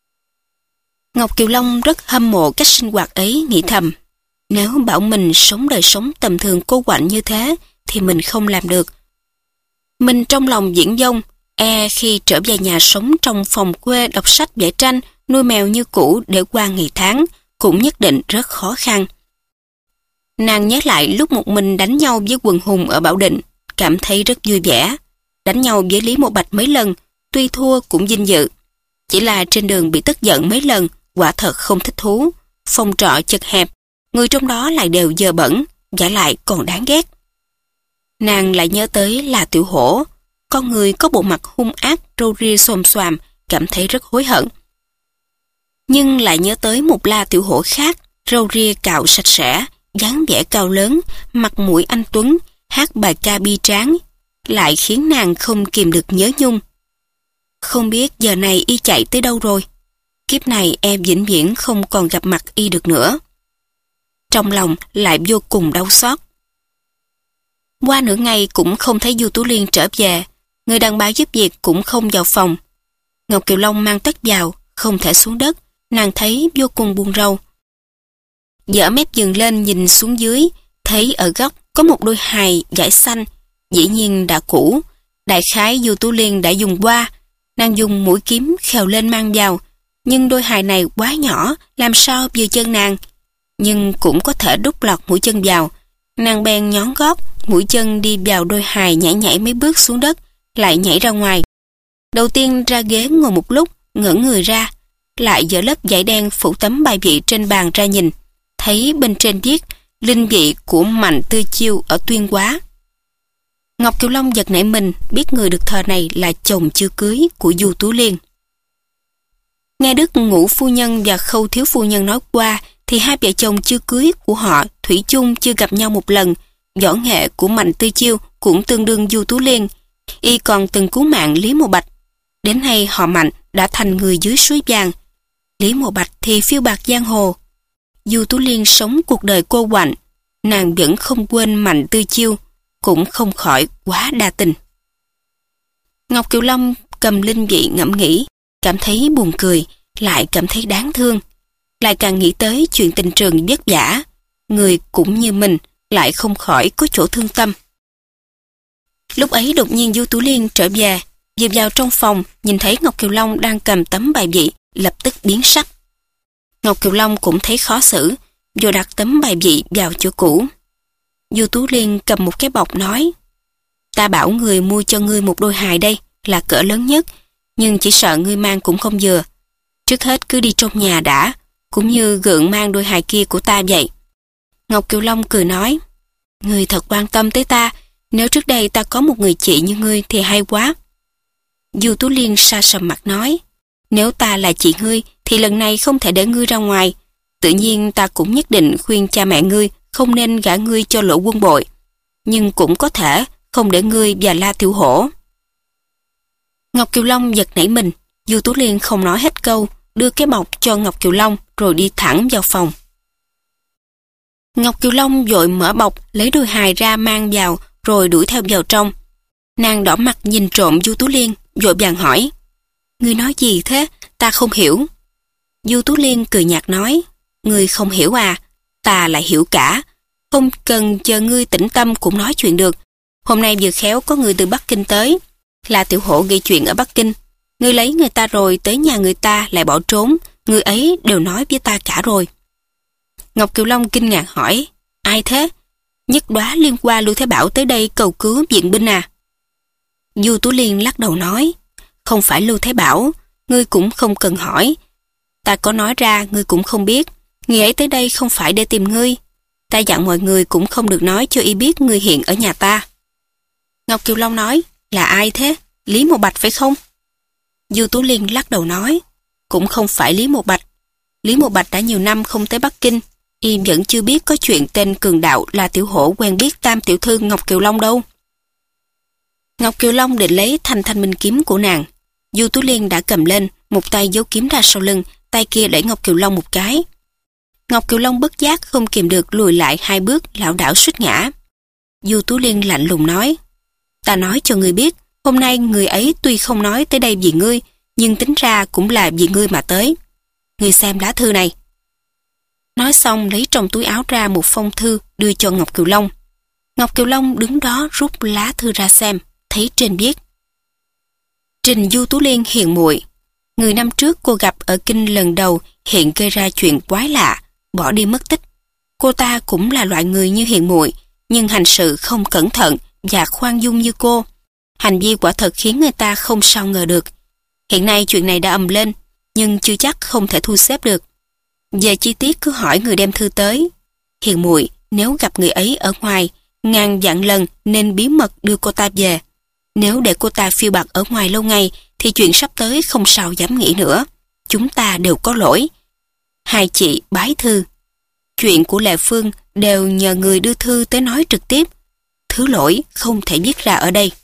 Ngọc Kiều Long rất hâm mộ cách sinh hoạt ấy, nghĩ thầm, nếu bảo mình sống đời sống tầm thường cô quạnh như thế thì mình không làm được. Mình trong lòng viển vông, khi trở về nhà sống trong phòng quê đọc sách vẽ tranh, nuôi mèo như cũ để qua ngày tháng, cũng nhất định rất khó khăn. Nàng nhớ lại lúc một mình đánh nhau với Quần Hùng ở Bảo Định, cảm thấy rất vui vẻ. Đánh nhau với Lý Mộ Bạch mấy lần, tuy thua cũng vinh dự. Chỉ là trên đường bị tức giận mấy lần, quả thật không thích thú. Phòng trọ chật hẹp, người trong đó lại đều dơ bẩn, vả lại còn đáng ghét. Nàng lại nhớ tới là Tiểu Hổ, con người có bộ mặt hung ác, râu ria xồm xoàm, cảm thấy rất hối hận. Nhưng lại nhớ tới một La Tiểu Hổ khác, râu ria cạo sạch sẽ, dáng vẻ cao lớn, mặt mũi anh tuấn, hát bài ca bi tráng, lại khiến nàng không kìm được nhớ nhung. Không biết giờ này y chạy tới đâu rồi. Kiếp này em vĩnh viễn không còn gặp mặt y được nữa. Trong lòng lại vô cùng đau xót. Qua nửa ngày cũng không thấy Du Tú Liên trở về, người đàn bà giúp việc cũng không vào phòng. Ngọc Kiều Long mang tất vào, không thể xuống đất, nàng thấy vô cùng buồn rầu. Dở mép giường lên nhìn xuống dưới, thấy ở góc có một đôi hài vải xanh, dĩ nhiên đã cũ, đại khái Du Tú Liên đã dùng qua. Nàng dùng mũi kiếm khều lên mang vào, nhưng đôi hài này quá nhỏ, làm sao vừa chân nàng, nhưng cũng có thể đút lọt mũi chân vào. Nàng bèn nhón gót, mũi chân đi vào đôi hài, nhảy nhảy mấy bước xuống đất, lại nhảy ra ngoài. Đầu tiên ra ghế ngồi một lúc, ngẩng người ra, lại dỡ lớp vải đen phủ tấm bài vị trên bàn ra nhìn, thấy bên trên viết linh vị của Mạnh Tư Chiêu ở Tuyên Hóa. Ngọc Kiều Long giật nảy mình, biết người được thờ này là chồng chưa cưới của Du Tú Liên. Nghe Đức Ngũ phu nhân và Khâu thiếu phu nhân nói qua, thì hai vợ chồng chưa cưới của họ thủy chung chưa gặp nhau một lần. Võ nghệ của Mạnh Tư Chiêu cũng tương đương Du Tú Liên, y còn từng cứu mạng Lý Mộ Bạch. Đến nay họ Mạnh đã thành người dưới suối vàng, Lý Mộ Bạch thì phiêu bạt giang hồ. Du Tú Liên sống cuộc đời cô quạnh, nàng vẫn không quên Mạnh Tư Chiêu, cũng không khỏi quá đa tình. Ngọc Kiều Long cầm linh vị ngẫm nghĩ, cảm thấy buồn cười, lại cảm thấy đáng thương, lại càng nghĩ tới chuyện tình trường vất vả, người cũng như mình lại không khỏi có chỗ thương tâm. Lúc ấy đột nhiên Du Tú Liên trở về, vừa vào trong phòng nhìn thấy Ngọc Kiều Long đang cầm tấm bài vị, lập tức biến sắc. Ngọc Kiều Long cũng thấy khó xử, rồi đặt tấm bài vị vào chỗ cũ. Du Tú Liên cầm một cái bọc nói: ta bảo người mua cho ngươi một đôi hài đây, là cỡ lớn nhất, nhưng chỉ sợ ngươi mang cũng không vừa. Trước hết cứ đi trong nhà đã, cũng như gượng mang đôi hài kia của ta vậy. Ngọc Kiều Long cười nói: ngươi thật quan tâm tới ta, nếu trước đây ta có một người chị như ngươi thì hay quá. Du Tú Liên sa sầm mặt nói: nếu ta là chị ngươi thì lần này không thể để ngươi ra ngoài, tự nhiên ta cũng nhất định khuyên cha mẹ ngươi không nên gả ngươi cho Lỗ Quân Bội, nhưng cũng có thể không để ngươi và La Tiểu Hổ. Ngọc Kiều Long giật nảy mình, Du Tú Liên không nói hết câu, đưa cái bọc cho Ngọc Kiều Long rồi đi thẳng vào phòng. Ngọc Kiều Long vội mở bọc, lấy đôi hài ra mang vào rồi đuổi theo vào trong. Nàng đỏ mặt nhìn trộm Du Tú Liên, vội vàng hỏi: ngươi nói gì thế, ta không hiểu. Du Tú Liên cười nhạt nói: ngươi không hiểu à, ta lại hiểu cả, không cần chờ ngươi tĩnh tâm cũng nói chuyện được. Hôm nay vừa khéo có người từ Bắc Kinh tới, là Tiểu Hổ gây chuyện ở Bắc Kinh, ngươi lấy người ta rồi tới nhà người ta lại bỏ trốn, người ấy đều nói với ta cả rồi. Ngọc Kiều Long kinh ngạc hỏi: ai thế? Nhất Đoá liên qua Lưu Thế Bảo tới đây cầu cứu viện binh à? Du Tú Liên lắc đầu nói: không phải Lưu Thế Bảo, ngươi cũng không cần hỏi. Ta có nói ra ngươi cũng không biết, người ấy tới đây không phải để tìm ngươi. Ta dặn mọi người cũng không được nói cho y biết ngươi hiện ở nhà ta. Ngọc Kiều Long nói: là ai thế? Lý Mộ Bạch phải không? Du Tú Liên lắc đầu nói: cũng không phải Lý Mộ Bạch. Lý Mộ Bạch đã nhiều năm không tới Bắc Kinh, y vẫn chưa biết có chuyện tên cường đạo là Tiểu Hổ quen biết tam tiểu thư Ngọc Kiều Long đâu. Ngọc Kiều Long định lấy thanh minh kiếm của nàng. Du Tú Liên đã cầm lên, một tay giấu kiếm ra sau lưng, tay kia đẩy Ngọc Kiều Long một cái. Ngọc Kiều Long bất giác không kìm được lùi lại 2 bước, lảo đảo suýt ngã. Du Tú Liên lạnh lùng nói: ta nói cho ngươi biết, hôm nay người ấy tuy không nói tới đây vì ngươi, nhưng tính ra cũng là vì ngươi mà tới. Ngươi xem lá thư này. Nói xong lấy trong túi áo ra một phong thư đưa cho Ngọc Kiều Long. Ngọc Kiều Long đứng đó rút lá thư ra xem, thấy trên viết: Trình Du Tú Liên hiền muội, người năm trước cô gặp ở Kinh lần đầu hiện gây ra chuyện quái lạ, bỏ đi mất tích. Cô ta cũng là loại người như hiền muội, nhưng hành sự không cẩn thận và khoan dung như cô. Hành vi quả thật khiến người ta không sao ngờ được. Hiện nay chuyện này đã ầm lên, nhưng chưa chắc không thể thu xếp được. Về chi tiết cứ hỏi người đem thư tới. Hiền muội nếu gặp người ấy ở ngoài, ngàn vạn lần nên bí mật đưa cô ta về. Nếu để cô ta phiêu bạt ở ngoài lâu ngày thì chuyện sắp tới không sao dám nghĩ nữa. Chúng ta đều có lỗi. Hai chị bái thư. Chuyện của Lệ Phương đều nhờ người đưa thư tới nói trực tiếp. Thứ lỗi không thể viết ra ở đây.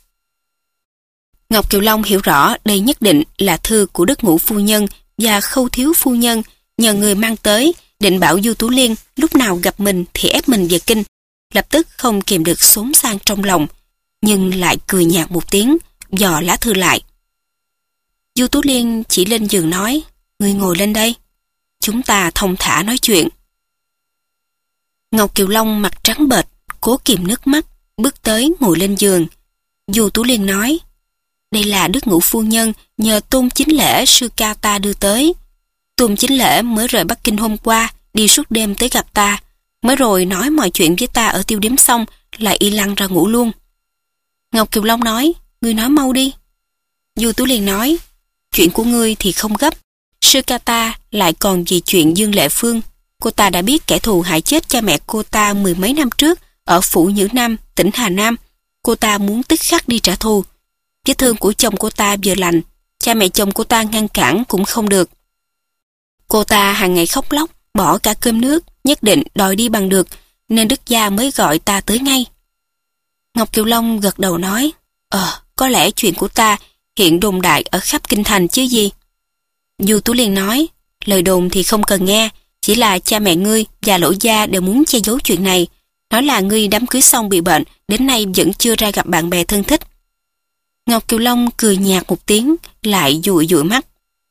Ngọc Kiều Long hiểu rõ đây nhất định là thư của Đức Ngũ phu nhân và Khâu thiếu phu nhân, nhờ người mang tới, định bảo Du Tú Liên lúc nào gặp mình thì ép mình về Kinh. Lập tức không kìm được xốn sang trong lòng, nhưng lại cười nhạt một tiếng, dò lá thư lại. Du Tú Liên chỉ lên giường nói: ngươi ngồi lên đây, chúng ta thong thả nói chuyện. Ngọc Kiều Long mặt trắng bệch, cố kìm nước mắt, bước tới ngồi lên giường. Du Tú Liên nói: đây là Đức Ngũ phu nhân nhờ Tôn Chính Lễ sư ca ta đưa tới. Tôn Chính Lễ mới rời Bắc Kinh hôm qua, đi suốt đêm tới gặp ta, mới rồi nói mọi chuyện với ta ở tiêu điếm xong lại y lăng ra ngủ luôn. Ngọc Kiều Long nói: ngươi nói mau đi. Du Tú Liên nói: chuyện của ngươi thì không gấp, sư ca ta lại còn vì chuyện Dương Lệ Phương, Cô ta đã biết kẻ thù hại chết cha mẹ cô ta 10 mấy năm trước ở Phủ Nhữ Nam, tỉnh Hà Nam. Cô ta muốn tức khắc đi trả thù. Vết thương của chồng cô ta vừa lành, cha mẹ chồng cô ta ngăn cản cũng không được. Cô ta hàng ngày khóc lóc, bỏ cả cơm nước, nhất định đòi đi bằng được, nên Đức Gia mới gọi ta tới ngay. Ngọc Kiều Long gật đầu nói, có lẽ chuyện của ta hiện đồn đại ở khắp kinh thành chứ gì. Du Tú Liên nói, lời đồn thì không cần nghe, chỉ là cha mẹ ngươi và Lỗ Gia đều muốn che giấu chuyện này, nói là ngươi đám cưới xong bị bệnh, đến nay vẫn chưa ra gặp bạn bè thân thích. Ngọc Kiều Long cười nhạt một tiếng, lại dụi dụi mắt.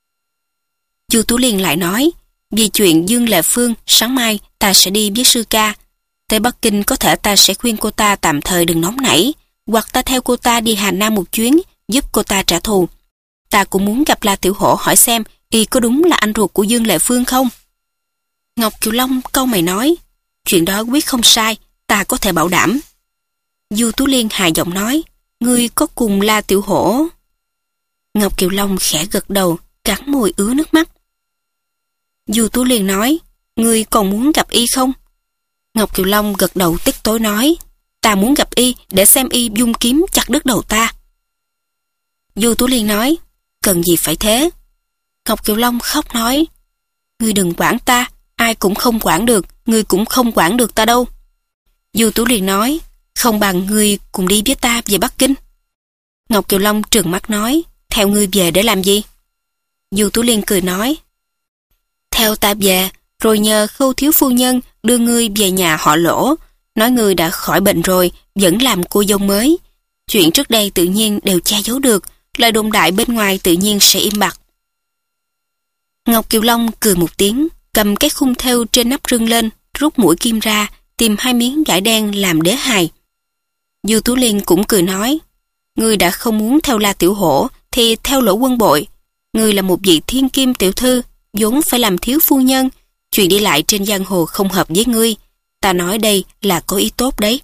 Du Tú Liên lại nói, vì chuyện Dương Lệ Phương, sáng mai ta sẽ đi với sư ca. Tới Bắc Kinh có thể ta sẽ khuyên cô ta tạm thời đừng nóng nảy, hoặc ta theo cô ta đi Hà Nam một chuyến, giúp cô ta trả thù. Ta cũng muốn gặp La Tiểu Hổ hỏi xem y có đúng là anh ruột của Dương Lệ Phương không? Ngọc Kiều Long cau mày nói, chuyện đó quyết không sai, ta có thể bảo đảm. Du Tú Liên hài giọng nói, ngươi có cùng La Tiểu Hổ? Ngọc Kiều Long khẽ gật đầu, cắn môi ứa nước mắt. Du Tú Liên nói, ngươi còn muốn gặp y không? Ngọc Kiều Long gật đầu tức tối nói, ta muốn gặp y để xem y dung kiếm chặt đứt đầu ta. Du Tú Liên nói, cần gì phải thế? Ngọc Kiều Long khóc nói, ngươi đừng quản ta, ai cũng không quản được, ngươi cũng không quản được ta đâu. Du Tú Liên nói, không bằng ngươi cùng đi với ta về Bắc Kinh. Ngọc Kiều Long trừng mắt nói, theo ngươi về để làm gì? Du Tú Liên cười nói, theo ta về, rồi nhờ Khâu thiếu phu nhân đưa ngươi về nhà họ Lỗ, nói ngươi đã khỏi bệnh rồi, vẫn làm cô dâu mới. Chuyện trước đây tự nhiên đều che giấu được, lời đồn đại bên ngoài tự nhiên sẽ im bặt. Ngọc Kiều Long cười một tiếng, cầm cái khung thêu trên nắp rưng lên, rút mũi kim ra, tìm 2 miếng vải đen làm đế hài. Du Tú Liên cũng cười nói, ngươi đã không muốn theo La Tiểu Hổ, thì theo Lỗ Quân Bội. Ngươi là một vị thiên kim tiểu thư, vốn phải làm thiếu phu nhân, chuyện đi lại trên giang hồ không hợp với ngươi. Ta nói đây là có ý tốt đấy.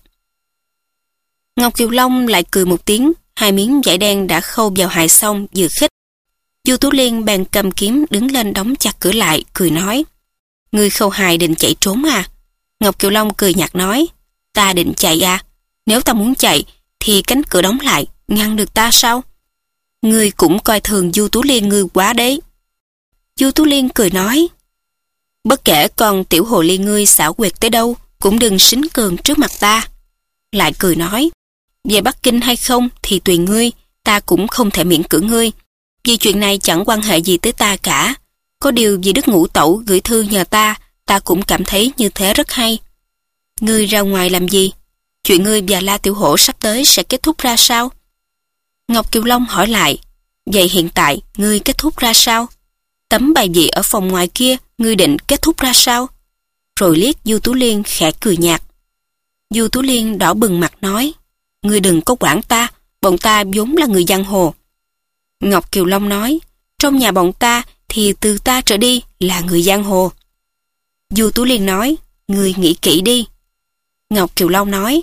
Ngọc Kiều Long lại cười một tiếng, 2 miếng vải đen đã khâu vào hài xong vừa khích. Du Tú Liên bèn cầm kiếm đứng lên đóng chặt cửa lại, cười nói, ngươi khâu hài định chạy trốn à? Ngọc Kiều Long cười nhạt nói, ta định chạy à? Nếu ta muốn chạy, thì cánh cửa đóng lại, ngăn được ta sao? Ngươi cũng coi thường Du Tú Liên ngươi quá đấy. Du Tú Liên cười nói, bất kể con tiểu hồ ly ngươi xảo quyệt tới đâu, cũng đừng xính cường trước mặt ta. Lại cười nói, về Bắc Kinh hay không thì tùy ngươi, ta cũng không thể miễn cưỡng ngươi. Vì chuyện này chẳng quan hệ gì tới ta cả. Có điều vì Đức Ngũ Tẩu gửi thư nhờ ta cũng cảm thấy như thế rất hay. Ngươi ra ngoài làm gì? Chuyện ngươi và La Tiểu Hổ sắp tới sẽ kết thúc ra sao? Ngọc Kiều Long hỏi lại, vậy hiện tại ngươi kết thúc ra sao? Tấm bài vị ở phòng ngoài kia ngươi định kết thúc ra sao? Rồi liếc Du Tú Liên khẽ cười nhạt. Du Tú Liên đỏ bừng mặt nói, ngươi đừng có quản ta, bọn ta vốn là người giang hồ. Ngọc Kiều Long nói, trong nhà bọn ta thì từ ta trở đi là người giang hồ. Du Tú Liên nói, ngươi nghĩ kỹ đi. Ngọc Kiều Long nói,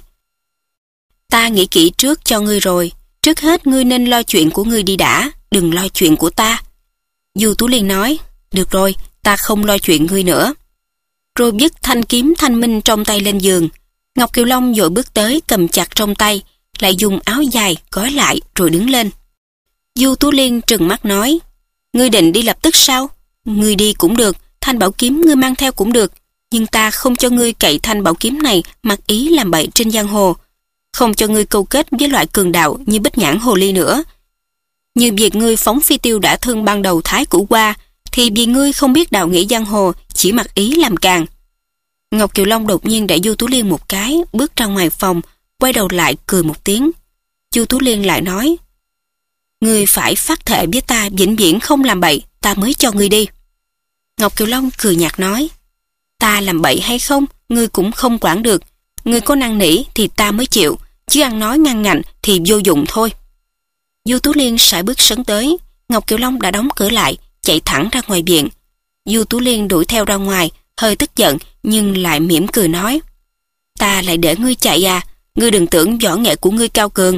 ta nghĩ kỹ trước cho ngươi rồi, trước hết ngươi nên lo chuyện của ngươi đi đã, đừng lo chuyện của ta. Du Tú Liên nói, được rồi, ta không lo chuyện ngươi nữa. Rồi vứt thanh kiếm thanh minh trong tay lên giường. Ngọc Kiều Long vội bước tới cầm chặt trong tay, lại dùng áo dài gói lại rồi đứng lên. Du Tú Liên trừng mắt nói, ngươi định đi lập tức sao? Ngươi đi cũng được, thanh bảo kiếm ngươi mang theo cũng được, nhưng ta không cho ngươi cậy thanh bảo kiếm này mặc ý làm bậy trên giang hồ, không cho ngươi câu kết với loại cường đạo như Bích Nhãn Hồ Ly nữa. Như việc ngươi phóng phi tiêu đã thương ban đầu Thái Cửu Qua, thì vì ngươi không biết đạo nghĩa giang hồ, chỉ mặc ý làm càng. Ngọc Kiều Long đột nhiên đẩy Du Tú Liên một cái, bước ra ngoài phòng, quay đầu lại cười một tiếng. Du Tú Liên lại nói, ngươi phải phát thệ với ta vĩnh viễn không làm bậy, ta mới cho ngươi đi. Ngọc Kiều Long cười nhạt nói, ta làm bậy hay không, ngươi cũng không quản được. Ngươi có năn nỉ thì ta mới chịu, chứ ăn nói ngăn ngạnh thì vô dụng thôi. Du Tú Liên sải bước sấn tới, Ngọc Kiều Long đã đóng cửa lại, chạy thẳng ra ngoài viện. Du Tú Liên đuổi theo ra ngoài, hơi tức giận nhưng lại mỉm cười nói, ta lại để ngươi chạy à, ngươi đừng tưởng võ nghệ của ngươi cao cường.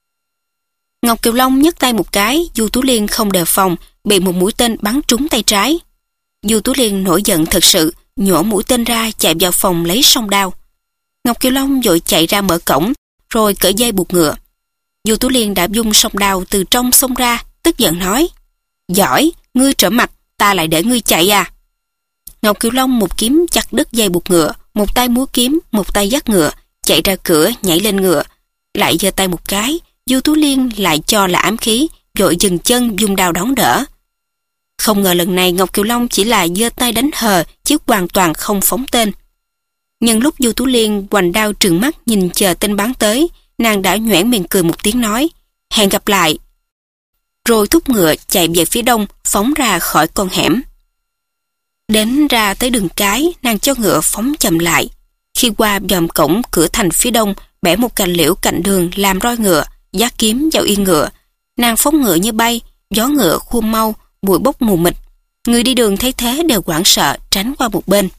Ngọc Kiều Long nhấc tay một cái, Du Tú Liên không đề phòng, bị một mũi tên bắn trúng tay trái. Du Tú Liên nổi giận thật sự, nhổ mũi tên ra chạy vào phòng lấy song đao. Ngọc Kiều Long vội chạy ra mở cổng, rồi cởi dây buộc ngựa. Du Tú Liên đã vung song đao từ trong xông ra, tức giận nói: Giỏi, ngươi trở mặt, ta lại để ngươi chạy à? Ngọc Kiều Long một kiếm chặt đứt dây buộc ngựa, một tay múa kiếm, một tay dắt ngựa, chạy ra cửa nhảy lên ngựa. Lại giơ tay một cái, Du Tú Liên lại cho là ám khí, vội dừng chân dùng đao đón đỡ. Không ngờ lần này Ngọc Kiều Long chỉ là giơ tay đánh hờ, chứ hoàn toàn không phóng tên. Nhưng lúc Du Tú Liên hoành đao trừng mắt nhìn chờ tên bắn tới, nàng đã nhoẻn miệng cười một tiếng nói: Hẹn gặp lại. Rồi thúc ngựa chạy về phía đông, phóng ra khỏi con hẻm. Đến ra tới đường cái, nàng cho ngựa phóng chậm lại. Khi qua dòm cổng cửa thành phía đông, bẻ một cành liễu cạnh đường làm roi ngựa, vác kiếm vào yên ngựa. Nàng phóng ngựa như bay, gió ngựa khua mau, bụi bốc mù mịt. Người đi đường thấy thế đều hoảng sợ tránh qua một bên.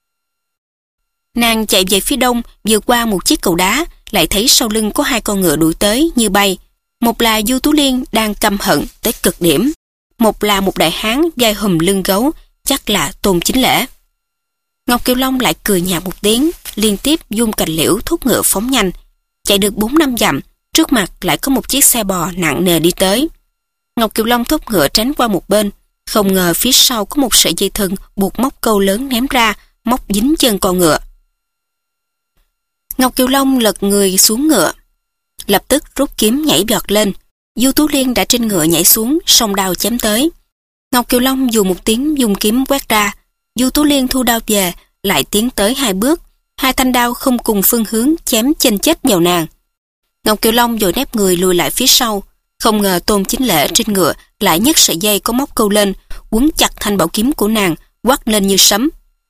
Nàng chạy về phía đông, vượt qua một chiếc cầu đá, lại thấy sau lưng có hai con ngựa đuổi tới như bay. Một là Du Tú Liên đang căm hận tới cực điểm, một là một đại hán vai hùm lưng gấu, chắc là Tôn Chính Lễ. Ngọc Kiều Long lại cười nhạt một tiếng, liên tiếp vung cành liễu thúc ngựa phóng nhanh. Chạy được 4-5 dặm, trước mặt lại có một chiếc xe bò nặng nề đi tới. Ngọc Kiều Long thúc ngựa tránh qua một bên, không ngờ phía sau có một sợi dây thừng buộc móc câu lớn ném ra, móc dính chân con ngựa. Ngọc Kiều Long lật người xuống ngựa, lập tức rút kiếm nhảy vọt lên. Du Tú Liên đã trên ngựa nhảy xuống, song đao chém tới. Ngọc Kiều Long dù một tiếng dùng kiếm quét ra. Du Tú Liên thu đao về, lại tiến tới 2 bước, hai thanh đao không cùng phương hướng chém chênh chết vào nàng. Ngọc Kiều Long vội nép người lùi lại phía sau, không ngờ Tôn Chính Lễ trên ngựa lại nhấc sợi dây có móc câu lên, quấn chặt thanh bảo kiếm của nàng, quát lên như sấm: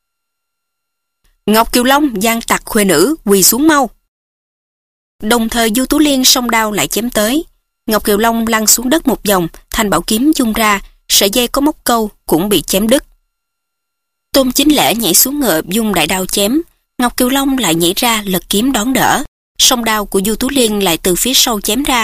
Ngọc Kiều Long, gian tặc khuê nữ, quỳ xuống mau! Đồng thời Du Tú Liên song đao lại chém tới. Ngọc Kiều Long lăn xuống đất một vòng, thanh bảo kiếm vung ra, sợi dây có móc câu cũng bị chém đứt. Tôn Chính Lễ nhảy xuống ngựa vung đại đao chém. Ngọc Kiều Long lại nhảy ra lật kiếm đón đỡ. Song đao của Du Tú Liên lại từ phía sau chém ra.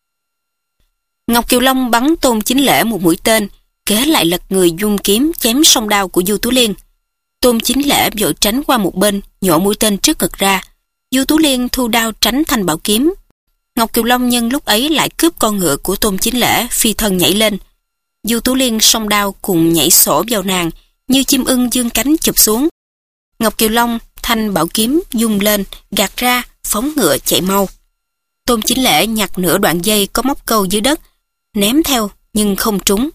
Ngọc Kiều Long bắn Tôn Chính Lễ một mũi tên, kế lại lật người vung kiếm chém song đao của Du Tú Liên. Tôn Chính Lễ vội tránh qua một bên, nhổ mũi tên trước ngực ra. Du Tú Liên thu đao tránh thanh bảo kiếm. Ngọc Kiều Long nhân lúc ấy lại cướp con ngựa của Tôn Chính Lễ, phi thân nhảy lên. Du Tú Liên song đao cùng nhảy sổ vào nàng, như chim ưng dương cánh chụp xuống. Ngọc Kiều Long thanh bảo kiếm dung lên, gạt ra, phóng ngựa chạy mau. Tôn Chính Lễ nhặt nửa đoạn dây có móc câu dưới đất, ném theo nhưng không trúng.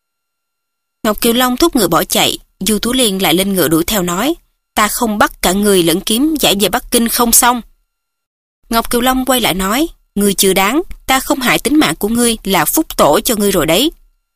Ngọc Kiều Long thúc ngựa bỏ chạy. Du Tú Liên lại lên ngựa đuổi theo nói: Ta không bắt cả người lẫn kiếm giải về Bắc Kinh không xong. Ngọc Kiều Long quay lại nói: Ngươi chưa đáng, ta không hại tính mạng của ngươi là phúc tổ cho ngươi rồi đấy.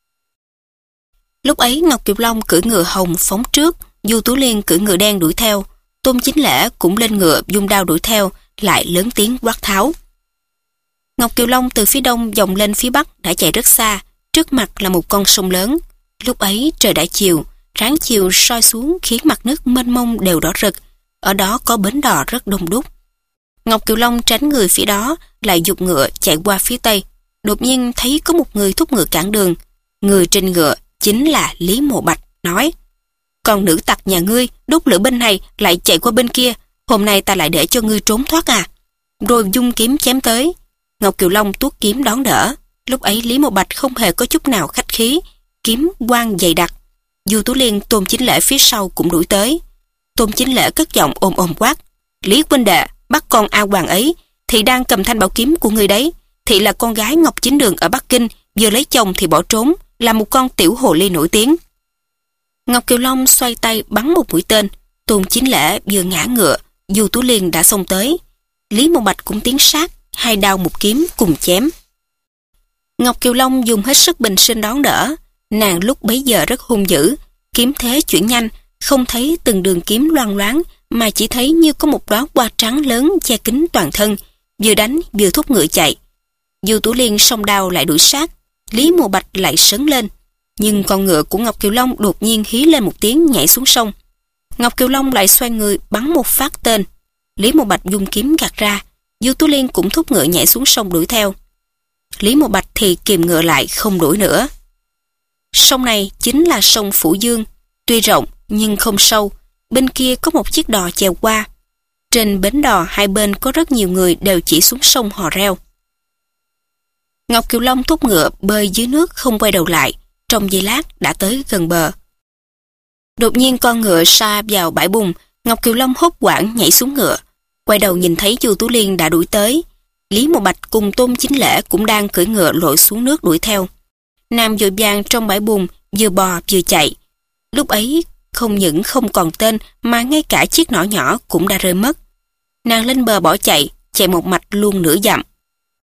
Lúc ấy Ngọc Kiều Long cưỡi ngựa hồng phóng trước, Du Tú Liên cưỡi ngựa đen đuổi theo. Tôn Chính Lễ cũng lên ngựa dung đao đuổi theo, lại lớn tiếng quát tháo. Ngọc Kiều Long từ phía đông vòng lên phía bắc đã chạy rất xa, trước mặt là một con sông lớn. Lúc ấy trời đã chiều, ráng chiều soi xuống khiến mặt nước mênh mông đều đỏ rực, ở đó có bến đò rất đông đúc. Ngọc Kiều Long tránh người phía đó, lại giục ngựa chạy qua phía tây. Đột nhiên thấy có một người thúc ngựa cản đường. Người trên ngựa chính là Lý Mộ Bạch, nói: Con nữ tặc nhà ngươi đốt lửa bên này lại chạy qua bên kia, hôm nay ta lại để cho ngươi trốn thoát à? Rồi dung kiếm chém tới. Ngọc Kiều Long tuốt kiếm đón đỡ. Lúc ấy Lý Mộ Bạch không hề có chút nào khách khí, kiếm quang dày đặc. Du Tú Liên, Tôn Chính Lễ phía sau cũng đuổi tới. Tôn Chính Lễ cất giọng ồm ồm quát: Lý huynh đệ, bắt con A Hoàng ấy, thì đang cầm thanh bảo kiếm của người đấy. Thị là con gái Ngọc Chính Đường ở Bắc Kinh, vừa lấy chồng thì bỏ trốn, là một con tiểu hồ ly nổi tiếng. Ngọc Kiều Long xoay tay bắn một mũi tên. Tôn Chính Lễ vừa ngã ngựa, Du Tú Liên đã xông tới. Lý Mộ Bạch cũng tiến sát, hai đao một kiếm cùng chém. Ngọc Kiều Long dùng hết sức bình sinh đón đỡ. Nàng lúc bấy giờ rất hung dữ, kiếm thế chuyển nhanh, không thấy từng đường kiếm loang loáng, mà chỉ thấy như có một đóa hoa trắng lớn che kín toàn thân, vừa đánh vừa thúc ngựa chạy. Du Tú Liên song đao lại đuổi sát, Lý Mộ Bạch lại sấn lên, nhưng con ngựa của Ngọc Kiều Long đột nhiên hí lên một tiếng nhảy xuống sông. Ngọc Kiều Long lại xoay người bắn một phát tên. Lý Mộ Bạch dùng kiếm gạt ra, Du Tú Liên cũng thúc ngựa nhảy xuống sông đuổi theo. Lý Mộ Bạch thì kìm ngựa lại không đuổi nữa. Sông này chính là sông Phủ Dương, tuy rộng nhưng không sâu. Bên kia có một chiếc đò chèo qua. Trên bến đò hai bên có rất nhiều người đều chỉ xuống sông hò reo. Ngọc Kiều Long thúc ngựa bơi dưới nước không quay đầu lại. Trong giây lát đã tới gần bờ. Đột nhiên con ngựa sa vào bãi bùn. Ngọc Kiều Long hốt hoảng nhảy xuống ngựa. Quay đầu nhìn thấy Chu Tú Liên đã đuổi tới. Lý Mộ Bạch cùng Tôn Chính Lễ cũng đang cưỡi ngựa lội xuống nước đuổi theo. Nàng vội vàng trong bãi bùn vừa bò vừa chạy. Lúc ấy không những không còn tên mà ngay cả chiếc nỏ nhỏ cũng đã rơi mất. Nàng lên bờ bỏ chạy, chạy một mạch luôn nửa dặm.